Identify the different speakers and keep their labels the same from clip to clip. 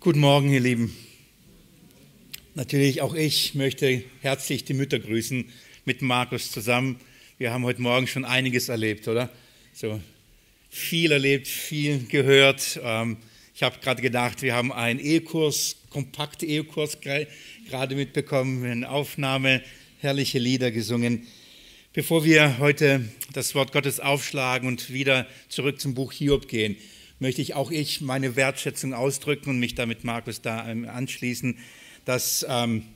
Speaker 1: Guten Morgen, ihr Lieben. Natürlich auch ich möchte herzlich die Mütter grüßen mit Markus zusammen. Wir haben heute Morgen schon einiges erlebt, oder? So viel erlebt, viel gehört. Ich habe gerade gedacht, wir haben einen Ehekurs, kompakte Ehekurs gerade mitbekommen, eine Aufnahme, herrliche Lieder gesungen. Bevor wir heute das Wort Gottes aufschlagen und wieder zurück zum Buch Hiob gehen, möchte auch ich meine Wertschätzung ausdrücken und mich damit Markus da anschließen, dass,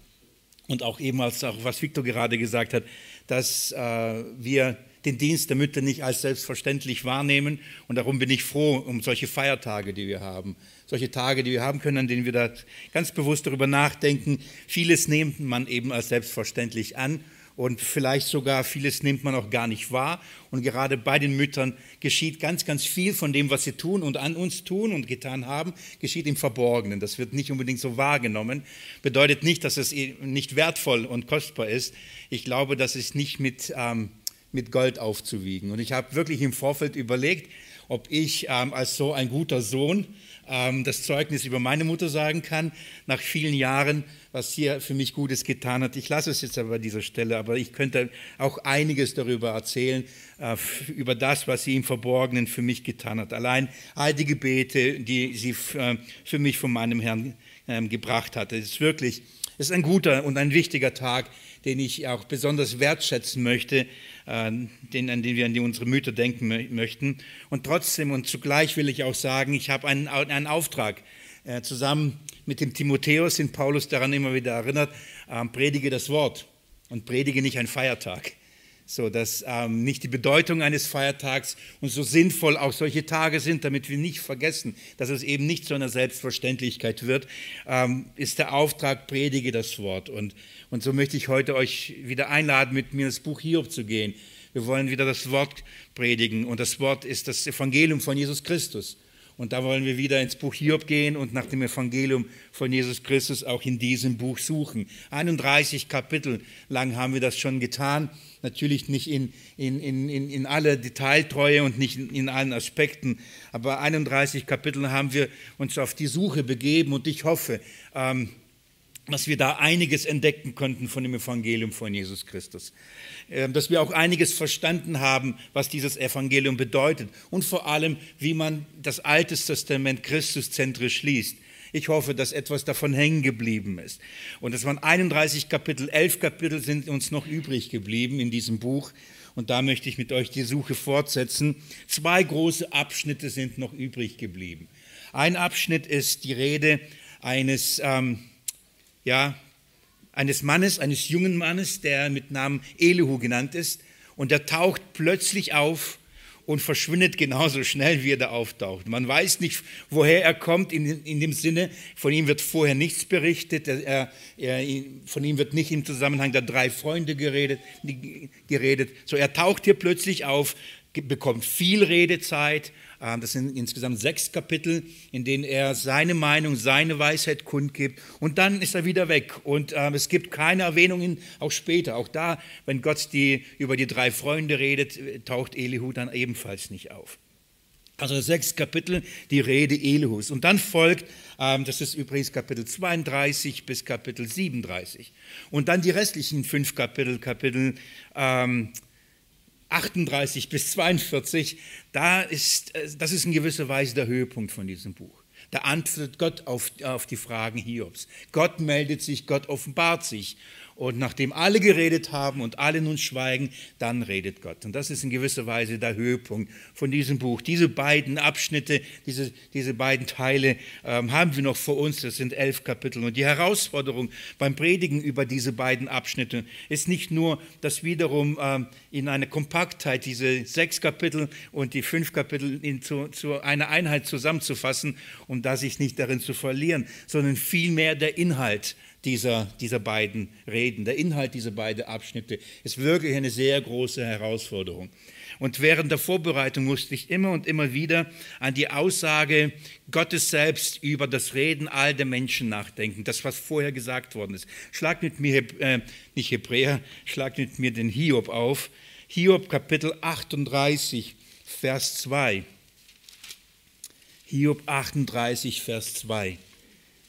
Speaker 1: und auch eben als auch was Victor gerade gesagt hat, dass wir den Dienst der Mütter nicht als selbstverständlich wahrnehmen, und darum bin ich froh um solche Feiertage, die wir haben. Solche Tage, die wir haben können, an denen wir da ganz bewusst darüber nachdenken. Vieles nimmt man eben als selbstverständlich an. Und vielleicht sogar vieles nimmt man auch gar nicht wahr. Und gerade bei den Müttern geschieht ganz, ganz viel von dem, was sie tun und an uns tun und getan haben, geschieht im Verborgenen. Das wird nicht unbedingt so wahrgenommen. Bedeutet nicht, dass es nicht wertvoll und kostbar ist. Ich glaube, das ist nicht mit Gold aufzuwiegen. Und ich habe wirklich im Vorfeld überlegt, ob ich als so ein guter Sohn das Zeugnis über meine Mutter sagen kann, nach vielen Jahren, was sie für mich Gutes getan hat. Ich lasse es jetzt aber an dieser Stelle, aber ich könnte auch einiges darüber erzählen, über das, was sie im Verborgenen für mich getan hat. Allein all die Gebete, die sie für mich von meinem Herrn gebracht hatte. Es ist ein guter und ein wichtiger Tag, den ich auch besonders wertschätzen möchte, an den wir an unsere Mütter denken möchten. Und trotzdem und zugleich will ich auch sagen, ich habe einen Auftrag. Zusammen mit dem Timotheus sind Paulus daran immer wieder erinnert, predige das Wort und predige nicht einen Feiertag. So, dass nicht die Bedeutung eines Feiertags und so sinnvoll auch solche Tage sind, damit wir nicht vergessen, dass es eben nicht zu einer Selbstverständlichkeit wird, ist der Auftrag, predige das Wort. Und so möchte ich heute euch wieder einladen, mit mir ins Buch Hiob zu gehen. Wir wollen wieder das Wort predigen, und das Wort ist das Evangelium von Jesus Christus. Und da wollen wir wieder ins Buch Hiob gehen und nach dem Evangelium von Jesus Christus auch in diesem Buch suchen. 31 Kapitel lang haben wir das schon getan. Natürlich nicht in aller Detailtreue und nicht in allen Aspekten, aber 31 Kapitel haben wir uns auf die Suche begeben, und ich hoffe, dass wir da einiges entdecken konnten von dem Evangelium von Jesus Christus. Dass wir auch einiges verstanden haben, was dieses Evangelium bedeutet, und vor allem, wie man das Alte Testament christuszentrisch liest. Ich hoffe, dass etwas davon hängen geblieben ist. Und es waren 31 Kapitel, 11 Kapitel sind uns noch übrig geblieben in diesem Buch. Und da möchte ich mit euch die Suche fortsetzen. 2 große Abschnitte sind noch übrig geblieben. Ein Abschnitt ist die Rede eines jungen Mannes, der mit Namen Elihu genannt ist. Und der taucht plötzlich auf und verschwindet genauso schnell, wie er da auftaucht. Man weiß nicht, woher er kommt, in dem Sinne, von ihm wird vorher nichts berichtet, von ihm wird nicht im Zusammenhang der 3 Freunde geredet. So, er taucht hier plötzlich auf, bekommt viel Redezeit. Das sind insgesamt 6 Kapitel, in denen er seine Meinung, seine Weisheit kundgibt, und dann ist er wieder weg. Und es gibt keine Erwähnungen, auch später. Auch da, wenn Gott über die 3 Freunde redet, taucht Elihu dann ebenfalls nicht auf. Also 6 Kapitel, die Rede Elihus. Und dann folgt, das ist übrigens Kapitel 32 bis Kapitel 37. Und dann die restlichen 5 Kapitel 38 bis 42, das ist in gewisser Weise der Höhepunkt von diesem Buch. Da antwortet Gott auf die Fragen Hiobs. Gott meldet sich, Gott offenbart sich. Und nachdem alle geredet haben und alle nun schweigen, dann redet Gott. Und das ist in gewisser Weise der Höhepunkt von diesem Buch. Diese beiden Abschnitte, diese beiden Teile haben wir noch vor uns. Das sind 11 Kapitel. Und die Herausforderung beim Predigen über diese beiden Abschnitte ist nicht nur, das wiederum in einer Kompaktheit diese 6 Kapitel und die 5 Kapitel zu einer Einheit zusammenzufassen, um da sich nicht darin zu verlieren, sondern vielmehr der Inhalt dieser beiden Reden, der Inhalt dieser beiden Abschnitte ist wirklich eine sehr große Herausforderung. Und während der Vorbereitung musste ich immer und immer wieder an die Aussage Gottes selbst über das Reden all der Menschen nachdenken, das, was vorher gesagt worden ist. Schlagt mit mir, nicht Hebräer, schlagt mit mir den Hiob auf. Hiob Kapitel 38, Vers 2. Hiob 38, Vers 2.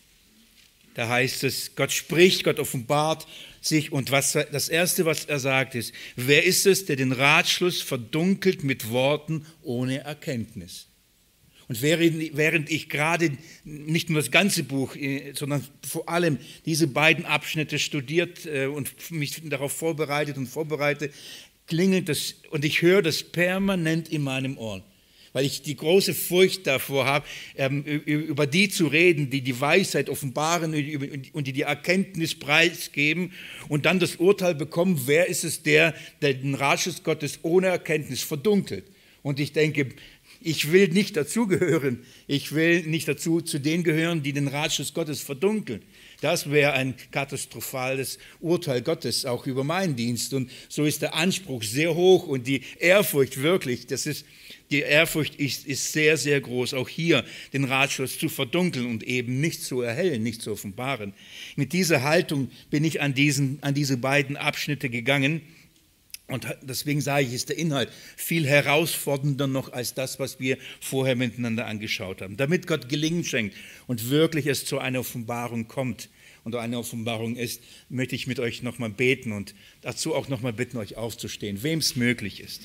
Speaker 1: Da heißt es, Gott spricht, Gott offenbart sich und das Erste, was er sagt, ist, wer ist es, der den Ratschluss verdunkelt mit Worten ohne Erkenntnis? Und während ich gerade nicht nur das ganze Buch, sondern vor allem diese beiden Abschnitte studiert und mich darauf vorbereite, klingelt das und ich höre das permanent in meinem Ohr. Weil ich die große Furcht davor habe, über die zu reden, die die Weisheit offenbaren und die Erkenntnis preisgeben und dann das Urteil bekommen, wer ist es, der den Ratschluss Gottes ohne Erkenntnis verdunkelt. Und ich denke, ich will nicht dazugehören. Ich will nicht zu denen gehören, die den Ratschluss Gottes verdunkeln. Das wäre ein katastrophales Urteil Gottes auch über meinen Dienst. Und so ist der Anspruch sehr hoch und die Ehrfurcht wirklich, die Ehrfurcht ist sehr, sehr groß, auch hier den Ratschluss zu verdunkeln und eben nicht zu erhellen, nicht zu offenbaren. Mit dieser Haltung bin ich an diese beiden Abschnitte gegangen. Und deswegen sage ich, ist der Inhalt viel herausfordernder noch als das, was wir vorher miteinander angeschaut haben. Damit Gott Gelingen schenkt und wirklich es zu einer Offenbarung kommt und eine Offenbarung ist, möchte ich mit euch nochmal beten und dazu auch nochmal bitten, euch aufzustehen, wem es möglich ist.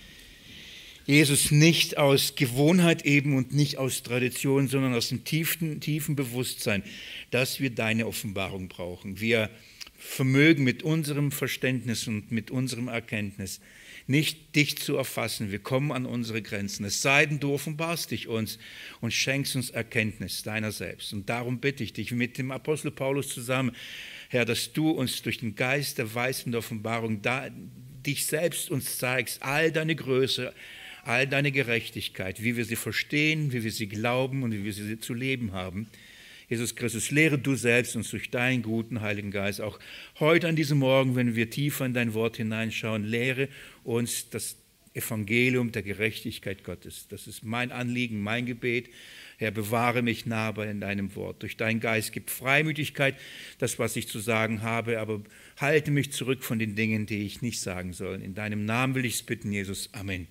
Speaker 1: Jesus, nicht aus Gewohnheit eben und nicht aus Tradition, sondern aus dem tiefen Bewusstsein, dass wir deine Offenbarung brauchen. Wir vermögen mit unserem Verständnis und mit unserem Erkenntnis nicht dich zu erfassen. Wir kommen an unsere Grenzen. Es sei denn, du offenbarst dich uns und schenkst uns Erkenntnis deiner selbst. Und darum bitte ich dich mit dem Apostel Paulus zusammen, Herr, dass du uns durch den Geist der Weisheit und der Offenbarung dich selbst uns zeigst, all deine Größe, all deine Gerechtigkeit, wie wir sie verstehen, wie wir sie glauben und wie wir sie zu leben haben. Jesus Christus, lehre du selbst uns durch deinen guten Heiligen Geist, auch heute an diesem Morgen, wenn wir tiefer in dein Wort hineinschauen, lehre uns das Evangelium der Gerechtigkeit Gottes. Das ist mein Anliegen, mein Gebet. Herr, bewahre mich nah bei in deinem Wort. Durch deinen Geist gib Freimütigkeit, das, was ich zu sagen habe, aber halte mich zurück von den Dingen, die ich nicht sagen soll. In deinem Namen will ich es bitten, Jesus. Amen.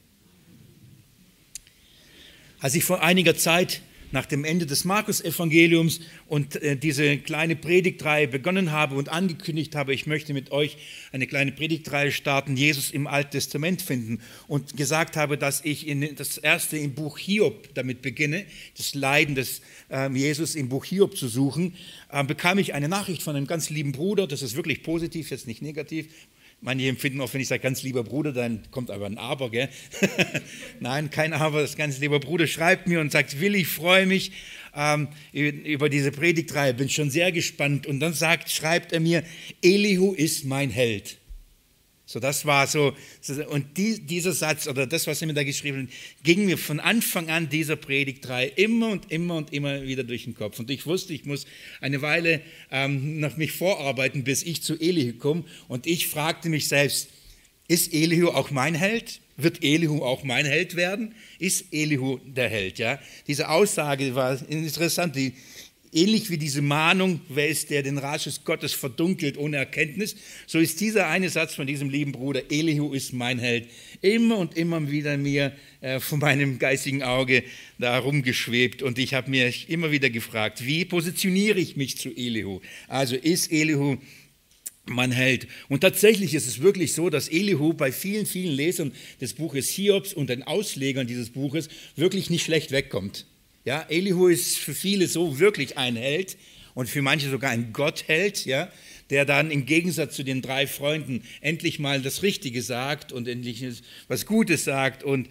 Speaker 1: Als ich vor einiger Zeit nach dem Ende des Markus-Evangeliums und diese kleine Predigtreihe begonnen habe und angekündigt habe, ich möchte mit euch eine kleine Predigtreihe starten, Jesus im Alten Testament finden, und gesagt habe, dass ich das erste im Buch Hiob damit beginne, das Leiden des Jesus im Buch Hiob zu suchen, bekam ich eine Nachricht von einem ganz lieben Bruder, das ist wirklich positiv, jetzt nicht negativ. Manche empfinden auch, wenn ich sage, ganz lieber Bruder, dann kommt aber ein Aber, gell? Nein, kein Aber, das ganz lieber Bruder schreibt mir und sagt, Willi, ich freue mich über diese Predigtreihe, bin schon sehr gespannt. Und dann schreibt er mir, Elihu ist mein Held. So, das war so, und dieser Satz oder das, was er mir da geschrieben hat, ging mir von Anfang an dieser Predigtreihe immer und immer wieder durch den Kopf. Und ich wusste, ich muss eine Weile noch mich vorarbeiten, bis ich zu Elihu komme. Und ich fragte mich selbst, ist Elihu auch mein Held? Wird Elihu auch mein Held werden? Ist Elihu der Held? Ja? Diese Aussage war interessant, ähnlich wie diese Mahnung, wer ist der den Ratschluss Gottes verdunkelt ohne Erkenntnis, so ist dieser eine Satz von diesem lieben Bruder, Elihu ist mein Held, immer und immer wieder mir von meinem geistigen Auge da rumgeschwebt, und ich habe mir immer wieder gefragt, wie positioniere ich mich zu Elihu? Also ist Elihu mein Held? Und tatsächlich ist es wirklich so, dass Elihu bei vielen Lesern des Buches Hiobs und den Auslegern dieses Buches wirklich nicht schlecht wegkommt. Ja, Elihu ist für viele so wirklich ein Held und für manche sogar ein Gottheld, ja, der dann im Gegensatz zu den 3 Freunden endlich mal das Richtige sagt und endlich was Gutes sagt. Und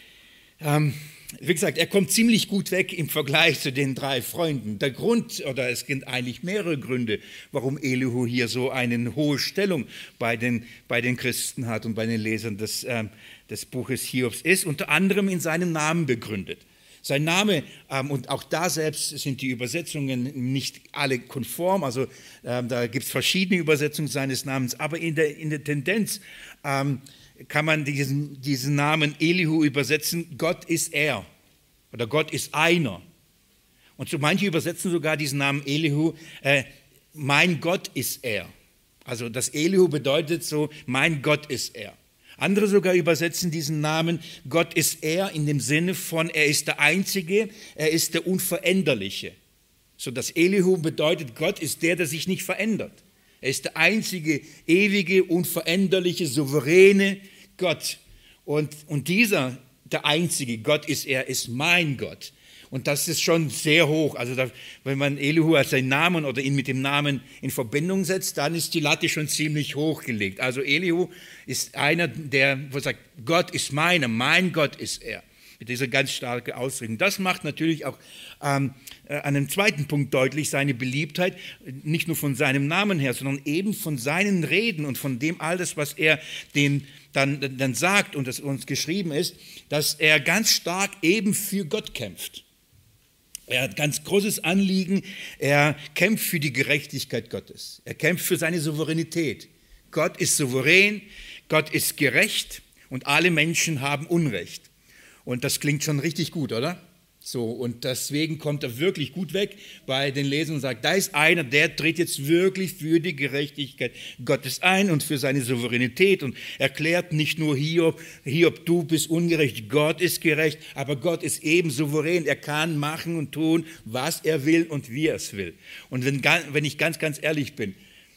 Speaker 1: wie gesagt, er kommt ziemlich gut weg im Vergleich zu den 3 Freunden. Der Grund, oder es gibt eigentlich mehrere Gründe, warum Elihu hier so eine hohe Stellung bei den Christen hat und bei den Lesern des Buches Hiobs ist, unter anderem in seinem Namen begründet. Sein Name, und auch da selbst sind die Übersetzungen nicht alle konform, also da gibt es verschiedene Übersetzungen seines Namens, aber in der Tendenz kann man diesen Namen Elihu übersetzen, Gott ist er oder Gott ist einer. Und so manche übersetzen sogar diesen Namen Elihu, mein Gott ist er. Also das Elihu bedeutet so, mein Gott ist er. Andere sogar übersetzen diesen Namen, Gott ist er, in dem Sinne von, er ist der Einzige, er ist der Unveränderliche. So, das Elihu bedeutet, Gott ist der sich nicht verändert. Er ist der einzige, ewige, unveränderliche, souveräne Gott. Und dieser, der einzige Gott ist mein Gott. Und das ist schon sehr hoch. Also wenn man Elihu als seinen Namen oder ihn mit dem Namen in Verbindung setzt, dann ist die Latte schon ziemlich hoch gelegt. Also Elihu ist einer, der sagt, Gott ist meiner, mein Gott ist er. Mit dieser ganz starken Ausrichtung. Das macht natürlich auch an einem zweiten Punkt deutlich seine Beliebtheit, nicht nur von seinem Namen her, sondern eben von seinen Reden und von dem alles, was er dann sagt und das uns geschrieben ist, dass er ganz stark eben für Gott kämpft. Er hat ganz großes Anliegen, er kämpft für die Gerechtigkeit Gottes. Er kämpft für seine Souveränität. Gott ist souverän, Gott ist gerecht und alle Menschen haben Unrecht. Und das klingt schon richtig gut, oder? So, und deswegen kommt er wirklich gut weg bei den Lesern und sagt, da ist einer, der tritt jetzt wirklich für die Gerechtigkeit Gottes ein und für seine Souveränität und erklärt nicht nur Hiob, du bist ungerecht, Gott ist gerecht, aber Gott ist eben souverän, er kann machen und tun, was er will und wie er es will. Und wenn ich ganz, ganz ehrlich bin,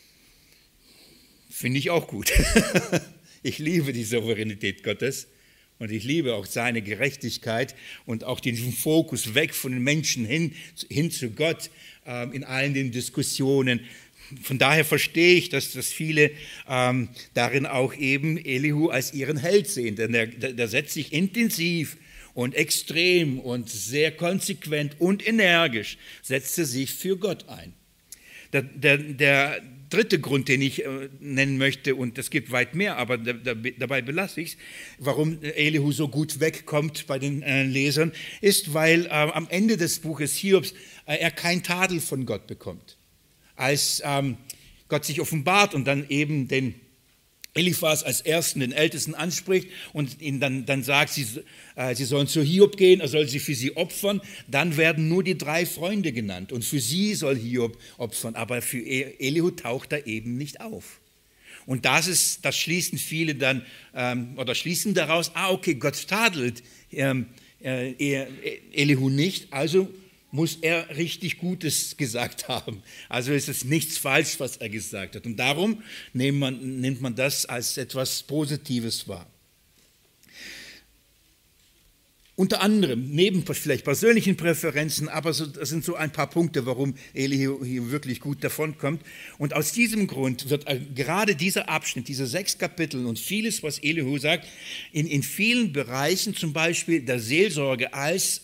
Speaker 1: finde ich auch gut. Ich liebe die Souveränität Gottes. Und ich liebe auch seine Gerechtigkeit und auch diesen Fokus weg von den Menschen hin zu Gott in allen den Diskussionen. Von daher verstehe ich, dass viele darin auch eben Elihu als ihren Held sehen. Denn der setzt sich intensiv und extrem und sehr konsequent und energisch, setzt er sich für Gott ein. Der dritte Grund, den ich nennen möchte, und es gibt weit mehr, aber dabei belasse ich es, warum Elihu so gut wegkommt bei den Lesern, ist, weil am Ende des Buches Hiobs er keinen Tadel von Gott bekommt. Als Gott sich offenbart und dann eben den Eliphas als Ersten, den Ältesten anspricht und ihn dann sagt, sie sollen zu Hiob gehen, er soll sie für sie opfern, dann werden nur die 3 Freunde genannt und für sie soll Hiob opfern, aber für Elihu taucht er eben nicht auf. Und das schließen viele dann, oder schließen daraus, okay, Gott tadelt Elihu nicht, also muss er richtig Gutes gesagt haben. Also ist es nichts falsch, was er gesagt hat. Und darum nimmt man das als etwas Positives wahr. Unter anderem, neben vielleicht persönlichen Präferenzen, aber das sind so ein paar Punkte, warum Elihu hier wirklich gut davonkommt. Und aus diesem Grund wird gerade dieser Abschnitt, diese 6 Kapitel und vieles, was Elihu sagt, in vielen Bereichen, zum Beispiel der Seelsorge als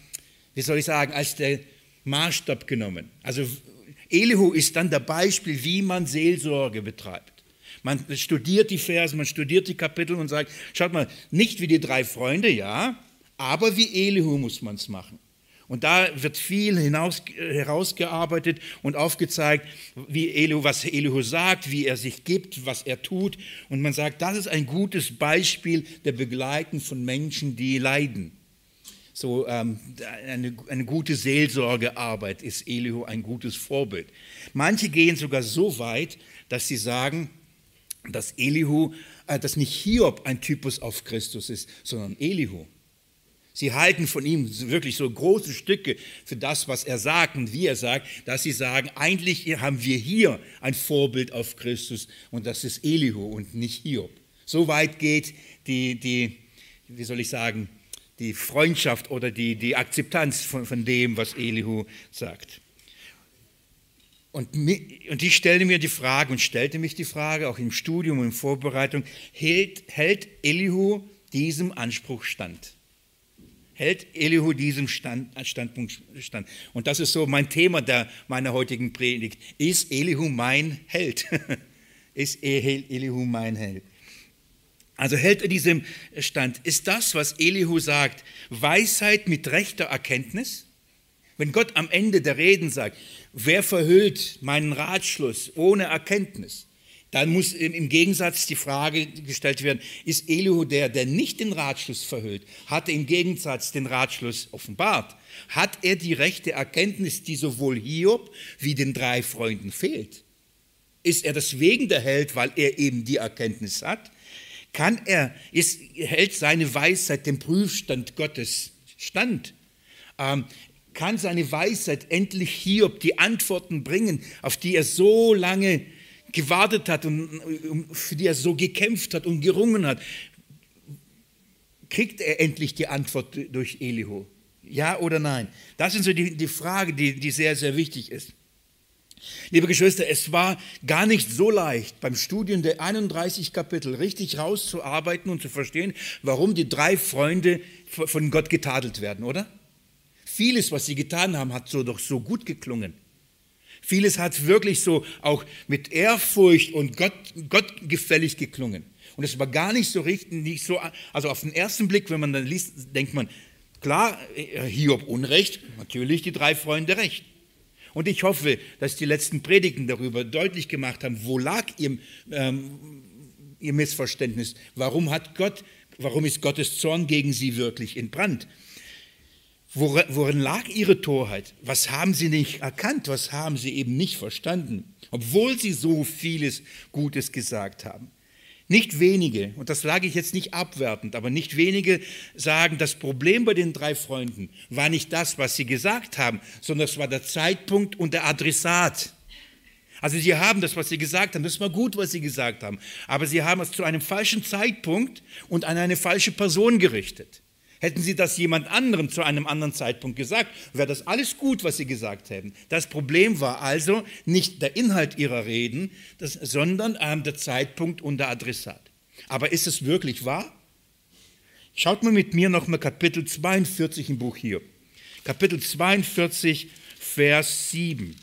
Speaker 1: als der Maßstab genommen. Also Elihu ist dann der Beispiel, wie man Seelsorge betreibt. Man studiert die Verse, man studiert die Kapitel und sagt, schaut mal, nicht wie die 3 Freunde, ja, aber wie Elihu muss man es machen. Und da wird viel herausgearbeitet und aufgezeigt, was Elihu sagt, wie er sich gibt, was er tut. Und man sagt, das ist ein gutes Beispiel der Begleitung von Menschen, die leiden. So eine gute Seelsorgearbeit ist Elihu ein gutes Vorbild. Manche gehen sogar so weit, dass sie sagen, dass dass nicht Hiob ein Typus auf Christus ist, sondern Elihu. Sie halten von ihm wirklich so große Stücke für das, was er sagt und wie er sagt, dass sie sagen, eigentlich haben wir hier ein Vorbild auf Christus und das ist Elihu und nicht Hiob. So weit geht die Freundschaft oder die Akzeptanz von dem, was Elihu sagt. Und ich stellte mich die Frage, auch im Studium und in Vorbereitung, hält Elihu diesem Anspruch stand? Hält Elihu diesem Standpunkt stand? Und das ist so mein Thema meiner heutigen Predigt. Ist Elihu mein Held? Ist Elihu mein Held? Also hält er diesem Stand. Ist das, was Elihu sagt, Weisheit mit rechter Erkenntnis? Wenn Gott am Ende der Reden sagt, wer verhüllt meinen Ratschluss ohne Erkenntnis, dann muss im Gegensatz die Frage gestellt werden, ist Elihu der nicht den Ratschluss verhüllt? Hat er im Gegensatz den Ratschluss offenbart? Hat er die rechte Erkenntnis, die sowohl Hiob wie den 3 Freunden fehlt? Ist er deswegen der Held, weil er eben die Erkenntnis hat? Hält seine Weisheit dem Prüfstand Gottes stand? kann seine Weisheit endlich Hiob die Antworten bringen, auf die er so lange gewartet hat und für die er so gekämpft hat und gerungen hat? Kriegt er endlich die Antwort durch Elihu? Ja oder nein? Das ist so die Frage, die sehr, sehr wichtig ist. Liebe Geschwister, es war gar nicht so leicht, beim Studium der 31 Kapitel richtig rauszuarbeiten und zu verstehen, warum die 3 Freunde von Gott getadelt werden, oder? Vieles, was sie getan haben, hat doch so gut geklungen. Vieles hat wirklich so auch mit Ehrfurcht und Gott gefällig geklungen. Und es war gar nicht so richtig, also auf den ersten Blick, wenn man dann liest, denkt man, klar, Hiob Unrecht, natürlich die 3 Freunde recht. Und ich hoffe, dass die letzten Predigten darüber deutlich gemacht haben, wo lag ihr Missverständnis, warum ist Gottes Zorn gegen sie wirklich entbrannt? Worin lag ihre Torheit? Was haben sie nicht erkannt? Was haben sie eben nicht verstanden? Obwohl sie so vieles Gutes gesagt haben. Nicht wenige, und das sage ich jetzt nicht abwertend, aber nicht wenige sagen, das Problem bei den 3 Freunden war nicht das, was sie gesagt haben, sondern es war der Zeitpunkt und der Adressat. Also sie haben das, was sie gesagt haben, das war gut, was sie gesagt haben, aber sie haben es zu einem falschen Zeitpunkt und an eine falsche Person gerichtet. Hätten sie das jemand anderem zu einem anderen Zeitpunkt gesagt, wäre das alles gut, was sie gesagt hätten. Das Problem war also nicht der Inhalt ihrer Reden, sondern der Zeitpunkt und der Adressat. Aber ist es wirklich wahr? Schaut mal mit mir nochmal Kapitel 42 im Buch Hiob. Kapitel 42, Vers 7.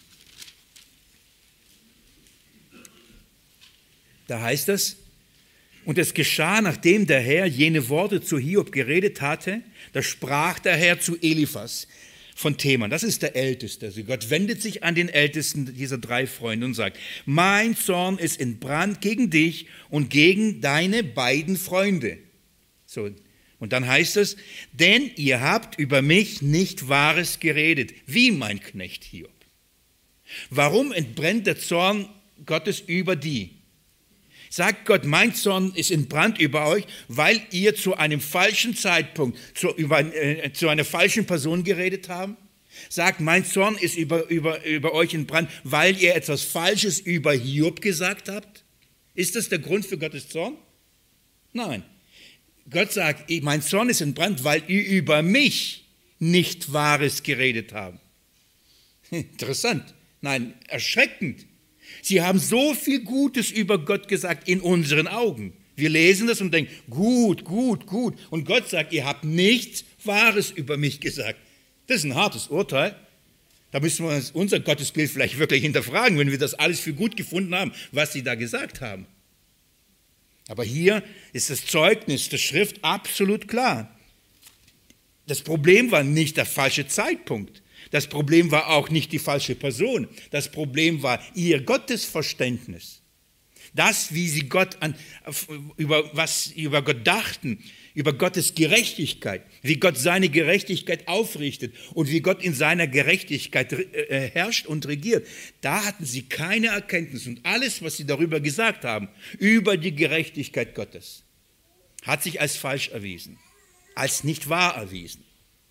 Speaker 1: Da heißt es: Und es geschah, nachdem der Herr jene Worte zu Hiob geredet hatte, da sprach der Herr zu Eliphas von Teman, das ist der Älteste. Also Gott wendet sich an den Ältesten dieser 3 Freunde und sagt: Mein Zorn ist entbrannt gegen dich und gegen deine beiden Freunde. So, und dann heißt es: Denn ihr habt über mich nicht Wahres geredet, wie mein Knecht Hiob. Warum entbrennt der Zorn Gottes über die? Sagt Gott, mein Zorn ist entbrannt über euch, weil ihr zu einem falschen Zeitpunkt zu einer falschen Person geredet habt? Sagt, mein Zorn ist über euch entbrannt, weil ihr etwas Falsches über Hiob gesagt habt? Ist das der Grund für Gottes Zorn? Nein. Gott sagt, mein Zorn ist entbrannt, weil ihr über mich nicht Wahres geredet habt. Interessant. Nein, erschreckend. Sie haben so viel Gutes über Gott gesagt in unseren Augen. Wir lesen das und denken, gut, gut, gut. Und Gott sagt, ihr habt nichts Wahres über mich gesagt. Das ist ein hartes Urteil. Da müssen wir unser Gottesbild vielleicht wirklich hinterfragen, wenn wir das alles für gut gefunden haben, was sie da gesagt haben. Aber hier ist das Zeugnis der Schrift absolut klar. Das Problem war nicht der falsche Zeitpunkt. Das Problem war auch nicht die falsche Person. Das Problem war ihr Gottesverständnis. Das, wie sie über Gott dachten, über Gottes Gerechtigkeit, wie Gott seine Gerechtigkeit aufrichtet und wie Gott in seiner Gerechtigkeit herrscht und regiert. Da hatten sie keine Erkenntnis. Und alles, was sie darüber gesagt haben, über die Gerechtigkeit Gottes, hat sich als falsch erwiesen, als nicht wahr erwiesen.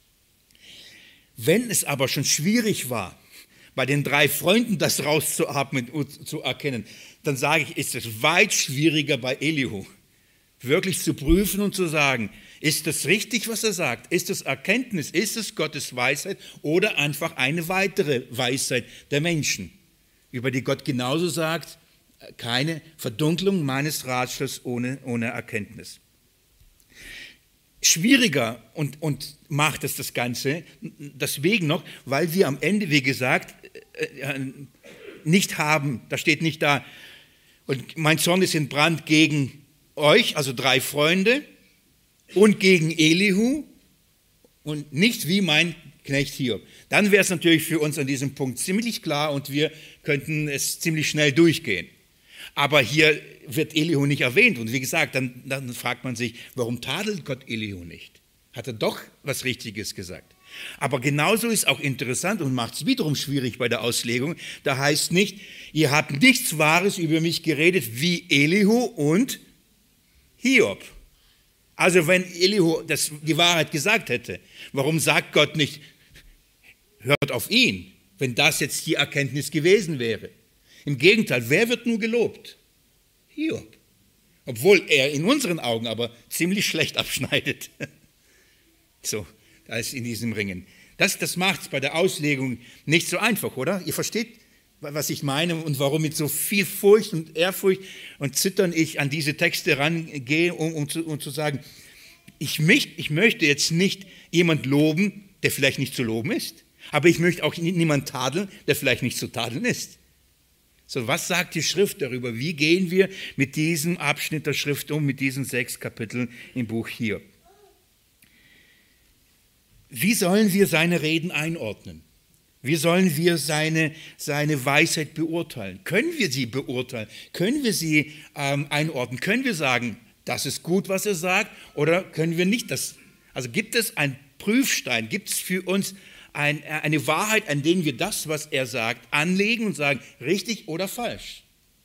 Speaker 1: Wenn es aber schon schwierig war, bei den 3 Freunden das rauszuatmen und zu erkennen, dann sage ich, ist es weit schwieriger bei Elihu, wirklich zu prüfen und zu sagen, ist das richtig, was er sagt? Ist das Erkenntnis? Ist es Gottes Weisheit oder einfach eine weitere Weisheit der Menschen, über die Gott genauso sagt, keine Verdunklung meines Ratschluss ohne Erkenntnis. Schwieriger und macht es das Ganze deswegen noch, weil wir am Ende, wie gesagt, nicht haben, da steht nicht da, und mein Zorn ist entbrannt gegen euch, also 3 Freunde, und gegen Elihu und nicht wie mein Knecht Hiob. Dann wäre es natürlich für uns an diesem Punkt ziemlich klar und wir könnten es ziemlich schnell durchgehen. Aber hier wird Elihu nicht erwähnt. Und wie gesagt, dann fragt man sich, warum tadelt Gott Elihu nicht? Hat er doch was Richtiges gesagt? Aber genauso ist auch interessant und macht es wiederum schwierig bei der Auslegung. Da heißt nicht, ihr habt nichts Wahres über mich geredet wie Elihu und Hiob. Also wenn Elihu die Wahrheit gesagt hätte, warum sagt Gott nicht, hört auf ihn, wenn das jetzt die Erkenntnis gewesen wäre. Im Gegenteil, wer wird nur gelobt? Hiob. Obwohl er in unseren Augen aber ziemlich schlecht abschneidet. So, als in diesem Ringen. Das macht es bei der Auslegung nicht so einfach, oder? Ihr versteht, was ich meine und warum mit so viel Furcht und Ehrfurcht und Zittern ich an diese Texte rangehe, um zu sagen, ich möchte jetzt nicht jemand loben, der vielleicht nicht zu loben ist, aber ich möchte auch niemand tadeln, der vielleicht nicht zu tadeln ist. So, was sagt die Schrift darüber? Wie gehen wir mit diesem Abschnitt der Schrift um, mit diesen 6 Kapiteln im Buch Hiob? Wie sollen wir seine Reden einordnen? Wie sollen wir seine Weisheit beurteilen? Können wir sie beurteilen? Können wir sie einordnen? Können wir sagen, das ist gut, was er sagt, oder können wir nicht das? Also gibt es einen Prüfstein, gibt es für uns eine Wahrheit, an denen wir das, was er sagt, anlegen und sagen, richtig oder falsch?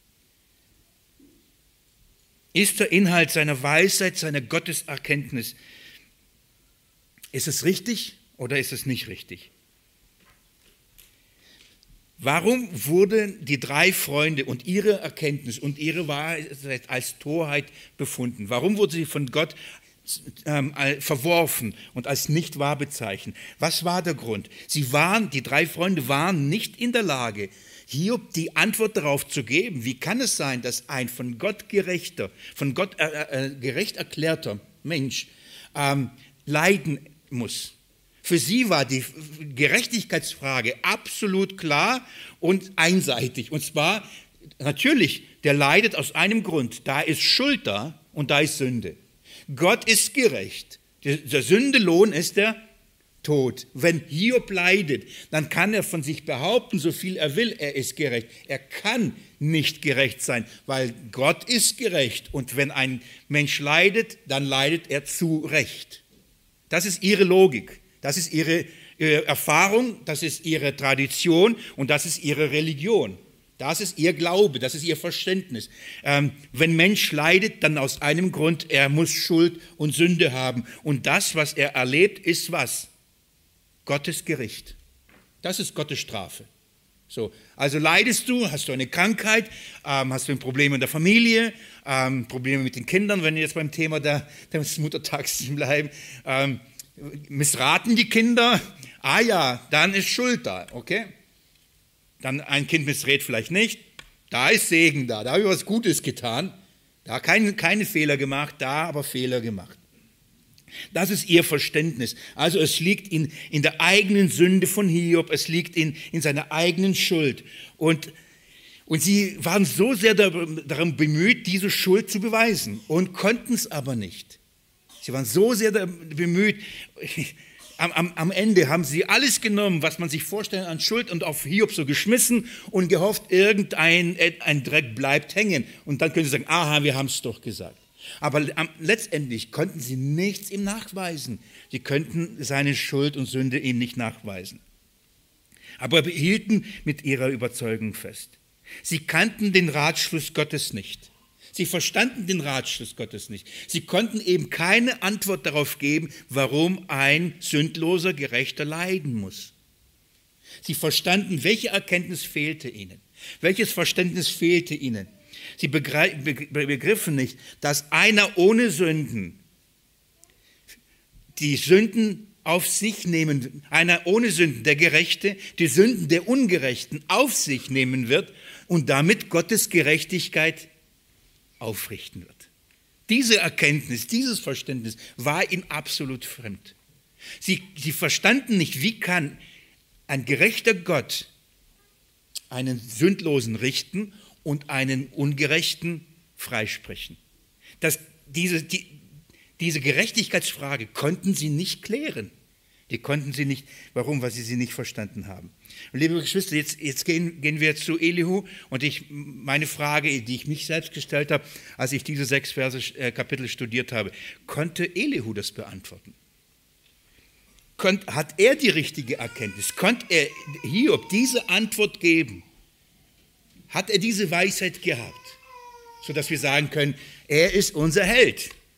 Speaker 1: Ist der Inhalt seiner Weisheit, seiner Gotteserkenntnis, ist es richtig oder ist es nicht richtig? Warum wurden die 3 Freunde und ihre Erkenntnis und ihre Wahrheit als Torheit befunden? Warum wurden sie von Gott verworfen und als nicht wahr bezeichnet? Was war der Grund? Die 3 Freunde waren nicht in der Lage, Hiob die Antwort darauf zu geben. Wie kann es sein, dass ein von Gott gerecht erklärter Mensch leiden muss? Für sie war die Gerechtigkeitsfrage absolut klar und einseitig. Und zwar, natürlich, der leidet aus einem Grund. Da ist Schuld da und da ist Sünde. Gott ist gerecht. Der Sündelohn ist der Tod. Wenn Hiob leidet, dann kann er von sich behaupten, so viel er will, er ist gerecht. Er kann nicht gerecht sein, weil Gott ist gerecht. Und wenn ein Mensch leidet, dann leidet er zu Recht. Das ist ihre Logik, das ist ihre Erfahrung, das ist ihre Tradition und das ist ihre Religion. Das ist ihr Glaube, das ist ihr Verständnis. Wenn Mensch leidet, dann aus einem Grund, er muss Schuld und Sünde haben. Und das, was er erlebt, ist was? Gottes Gericht. Das ist Gottes Strafe. So, also leidest du, hast du eine Krankheit, hast du ein Problem in der Familie, Probleme mit den Kindern, wenn wir jetzt beim Thema des Muttertags bleiben, missraten die Kinder, ja, dann ist Schuld da, okay? Dann ein Kind missrät vielleicht nicht, da ist Segen da habe ich was Gutes getan, da keine Fehler gemacht, da aber Fehler gemacht. Das ist ihr Verständnis. Also es liegt in der eigenen Sünde von Hiob, es liegt in seiner eigenen Schuld. Und sie waren so sehr darum bemüht, diese Schuld zu beweisen und konnten es aber nicht. Sie waren so sehr bemüht. Am Ende haben sie alles genommen, was man sich vorstellt an Schuld und auf Hiob so geschmissen und gehofft, irgendein Dreck bleibt hängen. Und dann können sie sagen, aha, wir haben es doch gesagt. Aber letztendlich konnten sie nichts ihm nachweisen. Sie könnten seine Schuld und Sünde ihm nicht nachweisen. Aber behielten mit ihrer Überzeugung fest. Sie kannten den Ratschluss Gottes nicht. Sie verstanden den Ratschluss Gottes nicht. Sie konnten eben keine Antwort darauf geben, warum ein sündloser Gerechter leiden muss. Sie verstanden, welche Erkenntnis fehlte ihnen. Welches Verständnis fehlte ihnen. Sie begriffen nicht, dass einer ohne Sünden die Sünden auf sich nehmen, einer ohne Sünden, der Gerechte, die Sünden der Ungerechten auf sich nehmen wird und damit Gottes Gerechtigkeit aufrichten wird. Diese Erkenntnis, dieses Verständnis war ihnen absolut fremd. Sie verstanden nicht, wie kann ein gerechter Gott einen Sündlosen richten und einen Ungerechten freisprechen. Diese Gerechtigkeitsfrage konnten sie nicht klären. Die konnten sie nicht. Warum? Weil sie sie nicht verstanden haben. Und liebe Geschwister, jetzt gehen wir zu Elihu und meine Frage, die ich mich selbst gestellt habe, als ich diese 6 Kapitel studiert habe, konnte Elihu das beantworten? Hat er die richtige Erkenntnis? Konnte er Hiob diese Antwort geben? Hat er diese Weisheit gehabt, sodass wir sagen können, er ist unser Held.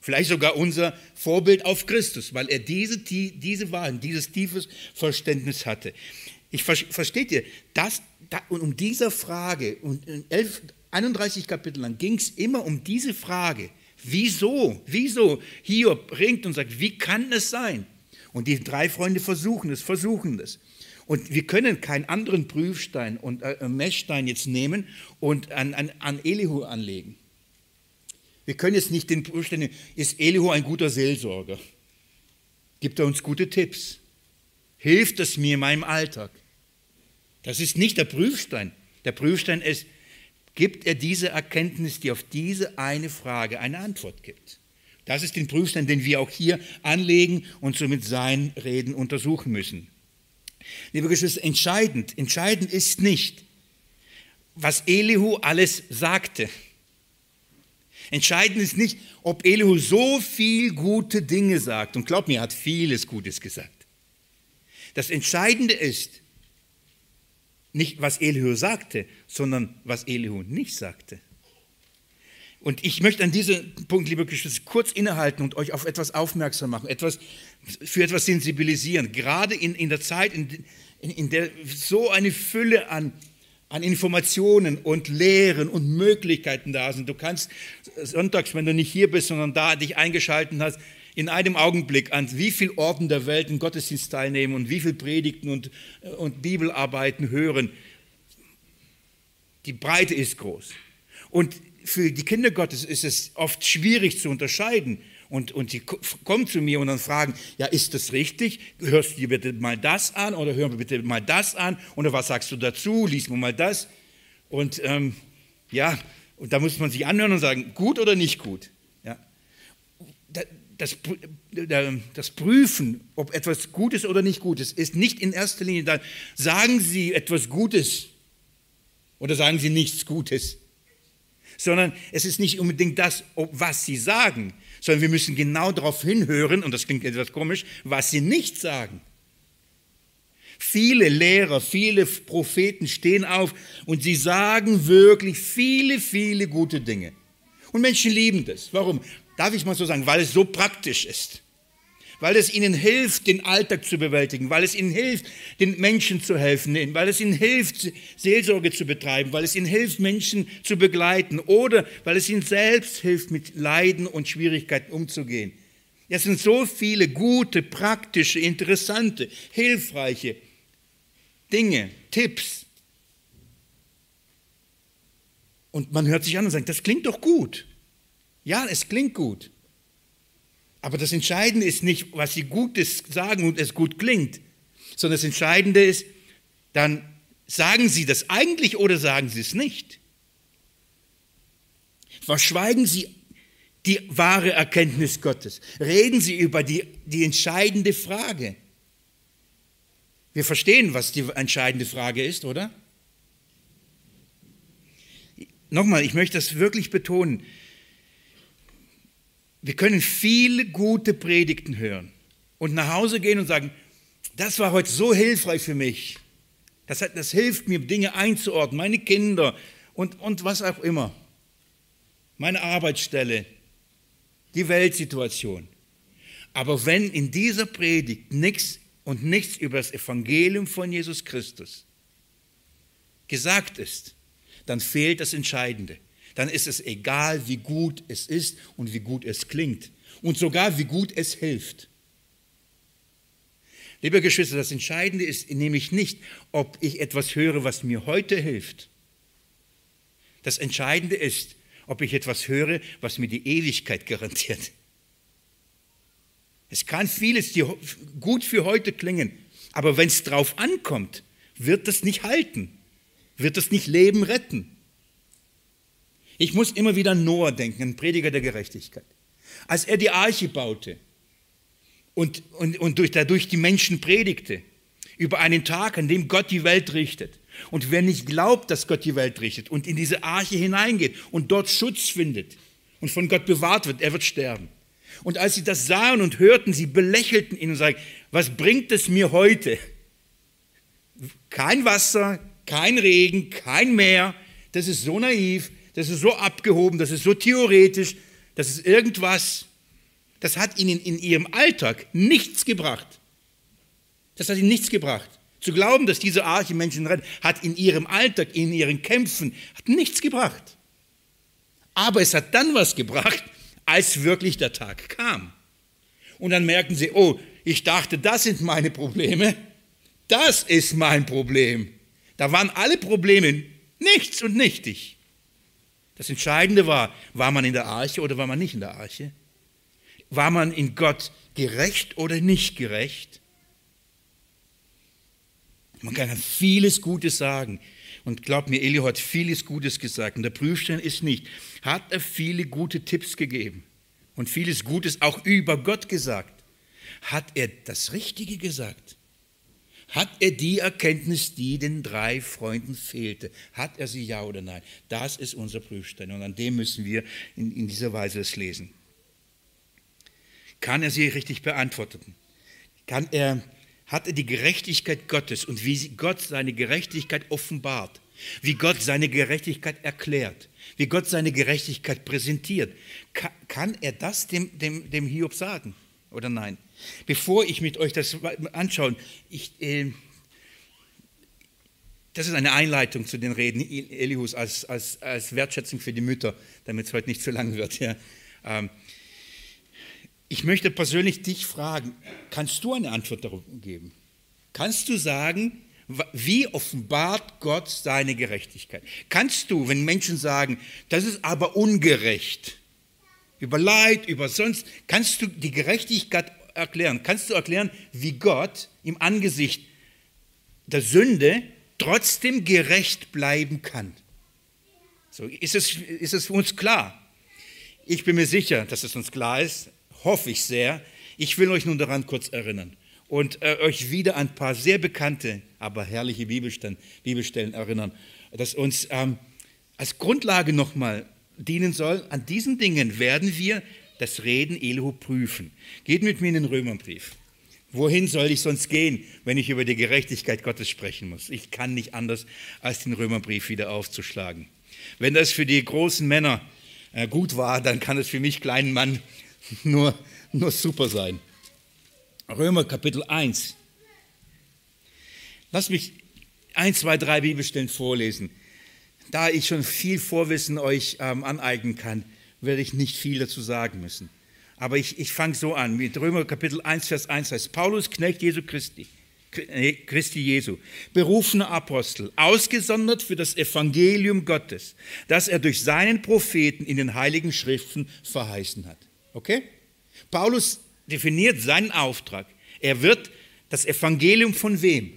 Speaker 1: Vielleicht sogar unser Vorbild auf Christus, weil er diese Wahrheit, dieses tiefes Verständnis hatte. Versteht ihr, um diese Frage, und in 31 Kapitel lang ging es immer um diese Frage. Wieso Hiob ringt und sagt, wie kann es sein? Und die 3 Freunde versuchen es. Und wir können keinen anderen Prüfstein und Messstein jetzt nehmen und an Elihu anlegen. Wir können jetzt nicht den Prüfstein nehmen, ist Elihu ein guter Seelsorger? Gibt er uns gute Tipps? Hilft es mir in meinem Alltag? Das ist nicht der Prüfstein. Der Prüfstein ist, gibt er diese Erkenntnis, die auf diese eine Frage eine Antwort gibt. Das ist den Prüfstein, den wir auch hier anlegen und somit sein Reden untersuchen müssen. Liebe Geschwister, entscheidend ist nicht, was Elihu alles sagte. Entscheidend ist nicht, ob Elihu so viel gute Dinge sagt. Und glaub mir, er hat vieles Gutes gesagt. Das Entscheidende ist nicht, was Elihu sagte, sondern was Elihu nicht sagte. Und ich möchte an diesem Punkt, liebe Geschwister, kurz innehalten und euch auf etwas aufmerksam machen, für etwas sensibilisieren. Gerade in der Zeit, in der so eine Fülle an Informationen und Lehren und Möglichkeiten da sind. Du kannst sonntags, wenn du nicht hier bist, sondern da dich eingeschaltet hast, in einem Augenblick an wie vielen Orten der Welt im Gottesdienst teilnehmen und wie viele Predigten und Bibelarbeiten hören. Die Breite ist groß. Und für die Kinder Gottes ist es oft schwierig zu unterscheiden. Und sie kommen zu mir und dann fragen, ja, ist das richtig? Hörst du dir bitte mal das an oder hören wir bitte mal das an? Oder was sagst du dazu? Lies mir mal das. Und und da muss man sich anhören und sagen, gut oder nicht gut? Ja. Das Prüfen, ob etwas gut ist oder nicht gut ist nicht in erster Linie da. Sagen Sie etwas Gutes oder sagen Sie nichts Gutes? Sondern es ist nicht unbedingt das, was Sie sagen, sondern wir müssen genau darauf hinhören, und das klingt etwas komisch, was Sie nicht sagen. Viele Lehrer, viele Propheten stehen auf und sie sagen wirklich viele, viele gute Dinge. Und Menschen lieben das. Warum? Darf ich mal so sagen? Weil es so praktisch ist. Weil es ihnen hilft, den Alltag zu bewältigen, weil es ihnen hilft, den Menschen zu helfen, weil es ihnen hilft, Seelsorge zu betreiben, weil es ihnen hilft, Menschen zu begleiten oder weil es ihnen selbst hilft, mit Leiden und Schwierigkeiten umzugehen. Es sind so viele gute, praktische, interessante, hilfreiche Dinge, Tipps. Und man hört sich an und sagt, das klingt doch gut. Ja, es klingt gut. Aber das Entscheidende ist nicht, was sie Gutes sagen und es gut klingt, sondern das Entscheidende ist, dann sagen sie das eigentlich oder sagen sie es nicht. Verschweigen sie die wahre Erkenntnis Gottes. Reden sie über die entscheidende Frage. Wir verstehen, was die entscheidende Frage ist, oder? Nochmal, ich möchte das wirklich betonen. Wir können viele gute Predigten hören und nach Hause gehen und sagen, das war heute so hilfreich für mich. Das hilft mir, Dinge einzuordnen, meine Kinder und was auch immer. Meine Arbeitsstelle, die Weltsituation. Aber wenn in dieser Predigt nichts über das Evangelium von Jesus Christus gesagt ist, dann fehlt das Entscheidende. Dann ist es egal, wie gut es ist und wie gut es klingt und sogar wie gut es hilft. Liebe Geschwister, das Entscheidende ist nämlich nicht, ob ich etwas höre, was mir heute hilft. Das Entscheidende ist, ob ich etwas höre, was mir die Ewigkeit garantiert. Es kann vieles gut für heute klingen, aber wenn es drauf ankommt, wird das nicht halten, wird das nicht Leben retten. Ich muss immer wieder an Noah denken, einen Prediger der Gerechtigkeit. Als er die Arche baute und dadurch die Menschen predigte, über einen Tag, an dem Gott die Welt richtet. Und wer nicht glaubt, dass Gott die Welt richtet und in diese Arche hineingeht und dort Schutz findet und von Gott bewahrt wird, er wird sterben. Und als sie das sahen und hörten, sie belächelten ihn und sagten, was bringt es mir heute? Kein Wasser, kein Regen, kein Meer, das ist so naiv. Das ist so abgehoben, das ist so theoretisch, das ist irgendwas. Das hat ihnen in ihrem Alltag nichts gebracht. Das hat ihnen nichts gebracht. Zu glauben, dass diese Arche Menschen rettet, hat in ihrem Alltag, in ihren Kämpfen, hat nichts gebracht. Aber es hat dann was gebracht, als wirklich der Tag kam. Und dann merken sie, oh, ich dachte, das sind meine Probleme. Das ist mein Problem. Da waren alle Probleme nichts und nichtig. Das Entscheidende war man in der Arche oder war man nicht in der Arche? War man in Gott gerecht oder nicht gerecht? Man kann vieles Gutes sagen. Und glaubt mir, Elihu hat vieles Gutes gesagt. Und der Prüfstein ist nicht, hat er viele gute Tipps gegeben und vieles Gutes auch über Gott gesagt. Hat er das Richtige gesagt? Hat er die Erkenntnis, die den 3 Freunden fehlte? Hat er sie, ja oder nein? Das ist unser Prüfstein und an dem müssen wir in dieser Weise es lesen. Kann er sie richtig beantworten? Hat er die Gerechtigkeit Gottes und wie Gott seine Gerechtigkeit offenbart, wie Gott seine Gerechtigkeit erklärt, wie Gott seine Gerechtigkeit präsentiert, kann er das dem Hiob sagen oder nein? Bevor ich mit euch das anschaue, das ist eine Einleitung zu den Reden Elihus als Wertschätzung für die Mütter, damit es heute nicht zu lang wird. Ja. Ich möchte persönlich dich fragen, kannst du eine Antwort darauf geben? Kannst du sagen, wie offenbart Gott seine Gerechtigkeit? Kannst du, wenn Menschen sagen, das ist aber ungerecht, über Leid, über sonst, kannst du die Gerechtigkeit erklären? Kannst du erklären, wie Gott im Angesicht der Sünde trotzdem gerecht bleiben kann? So, ist es für uns klar? Ich bin mir sicher, dass es uns klar ist. Hoffe ich sehr. Ich will euch nun daran kurz erinnern und euch wieder an ein paar sehr bekannte, aber herrliche Bibelstellen erinnern, das uns als Grundlage nochmal dienen soll. An diesen Dingen werden wir das Reden Elihu prüfen. Geht mit mir in den Römerbrief. Wohin soll ich sonst gehen, wenn ich über die Gerechtigkeit Gottes sprechen muss? Ich kann nicht anders, als den Römerbrief wieder aufzuschlagen. Wenn das für die großen Männer gut war, dann kann es für mich, kleinen Mann, nur super sein. Römer Kapitel 1. Lass mich 1, 2, 3 Bibelstellen vorlesen. Da ich schon viel Vorwissen euch aneignen kann, werde ich nicht viel dazu sagen müssen. Aber ich fange so an, mit Römer Kapitel 1, Vers 1 heißt, Paulus, Knecht Jesu Christi Jesu, berufener Apostel, ausgesondert für das Evangelium Gottes, das er durch seinen Propheten in den Heiligen Schriften verheißen hat. Okay? Paulus definiert seinen Auftrag. Er wird das Evangelium von wem?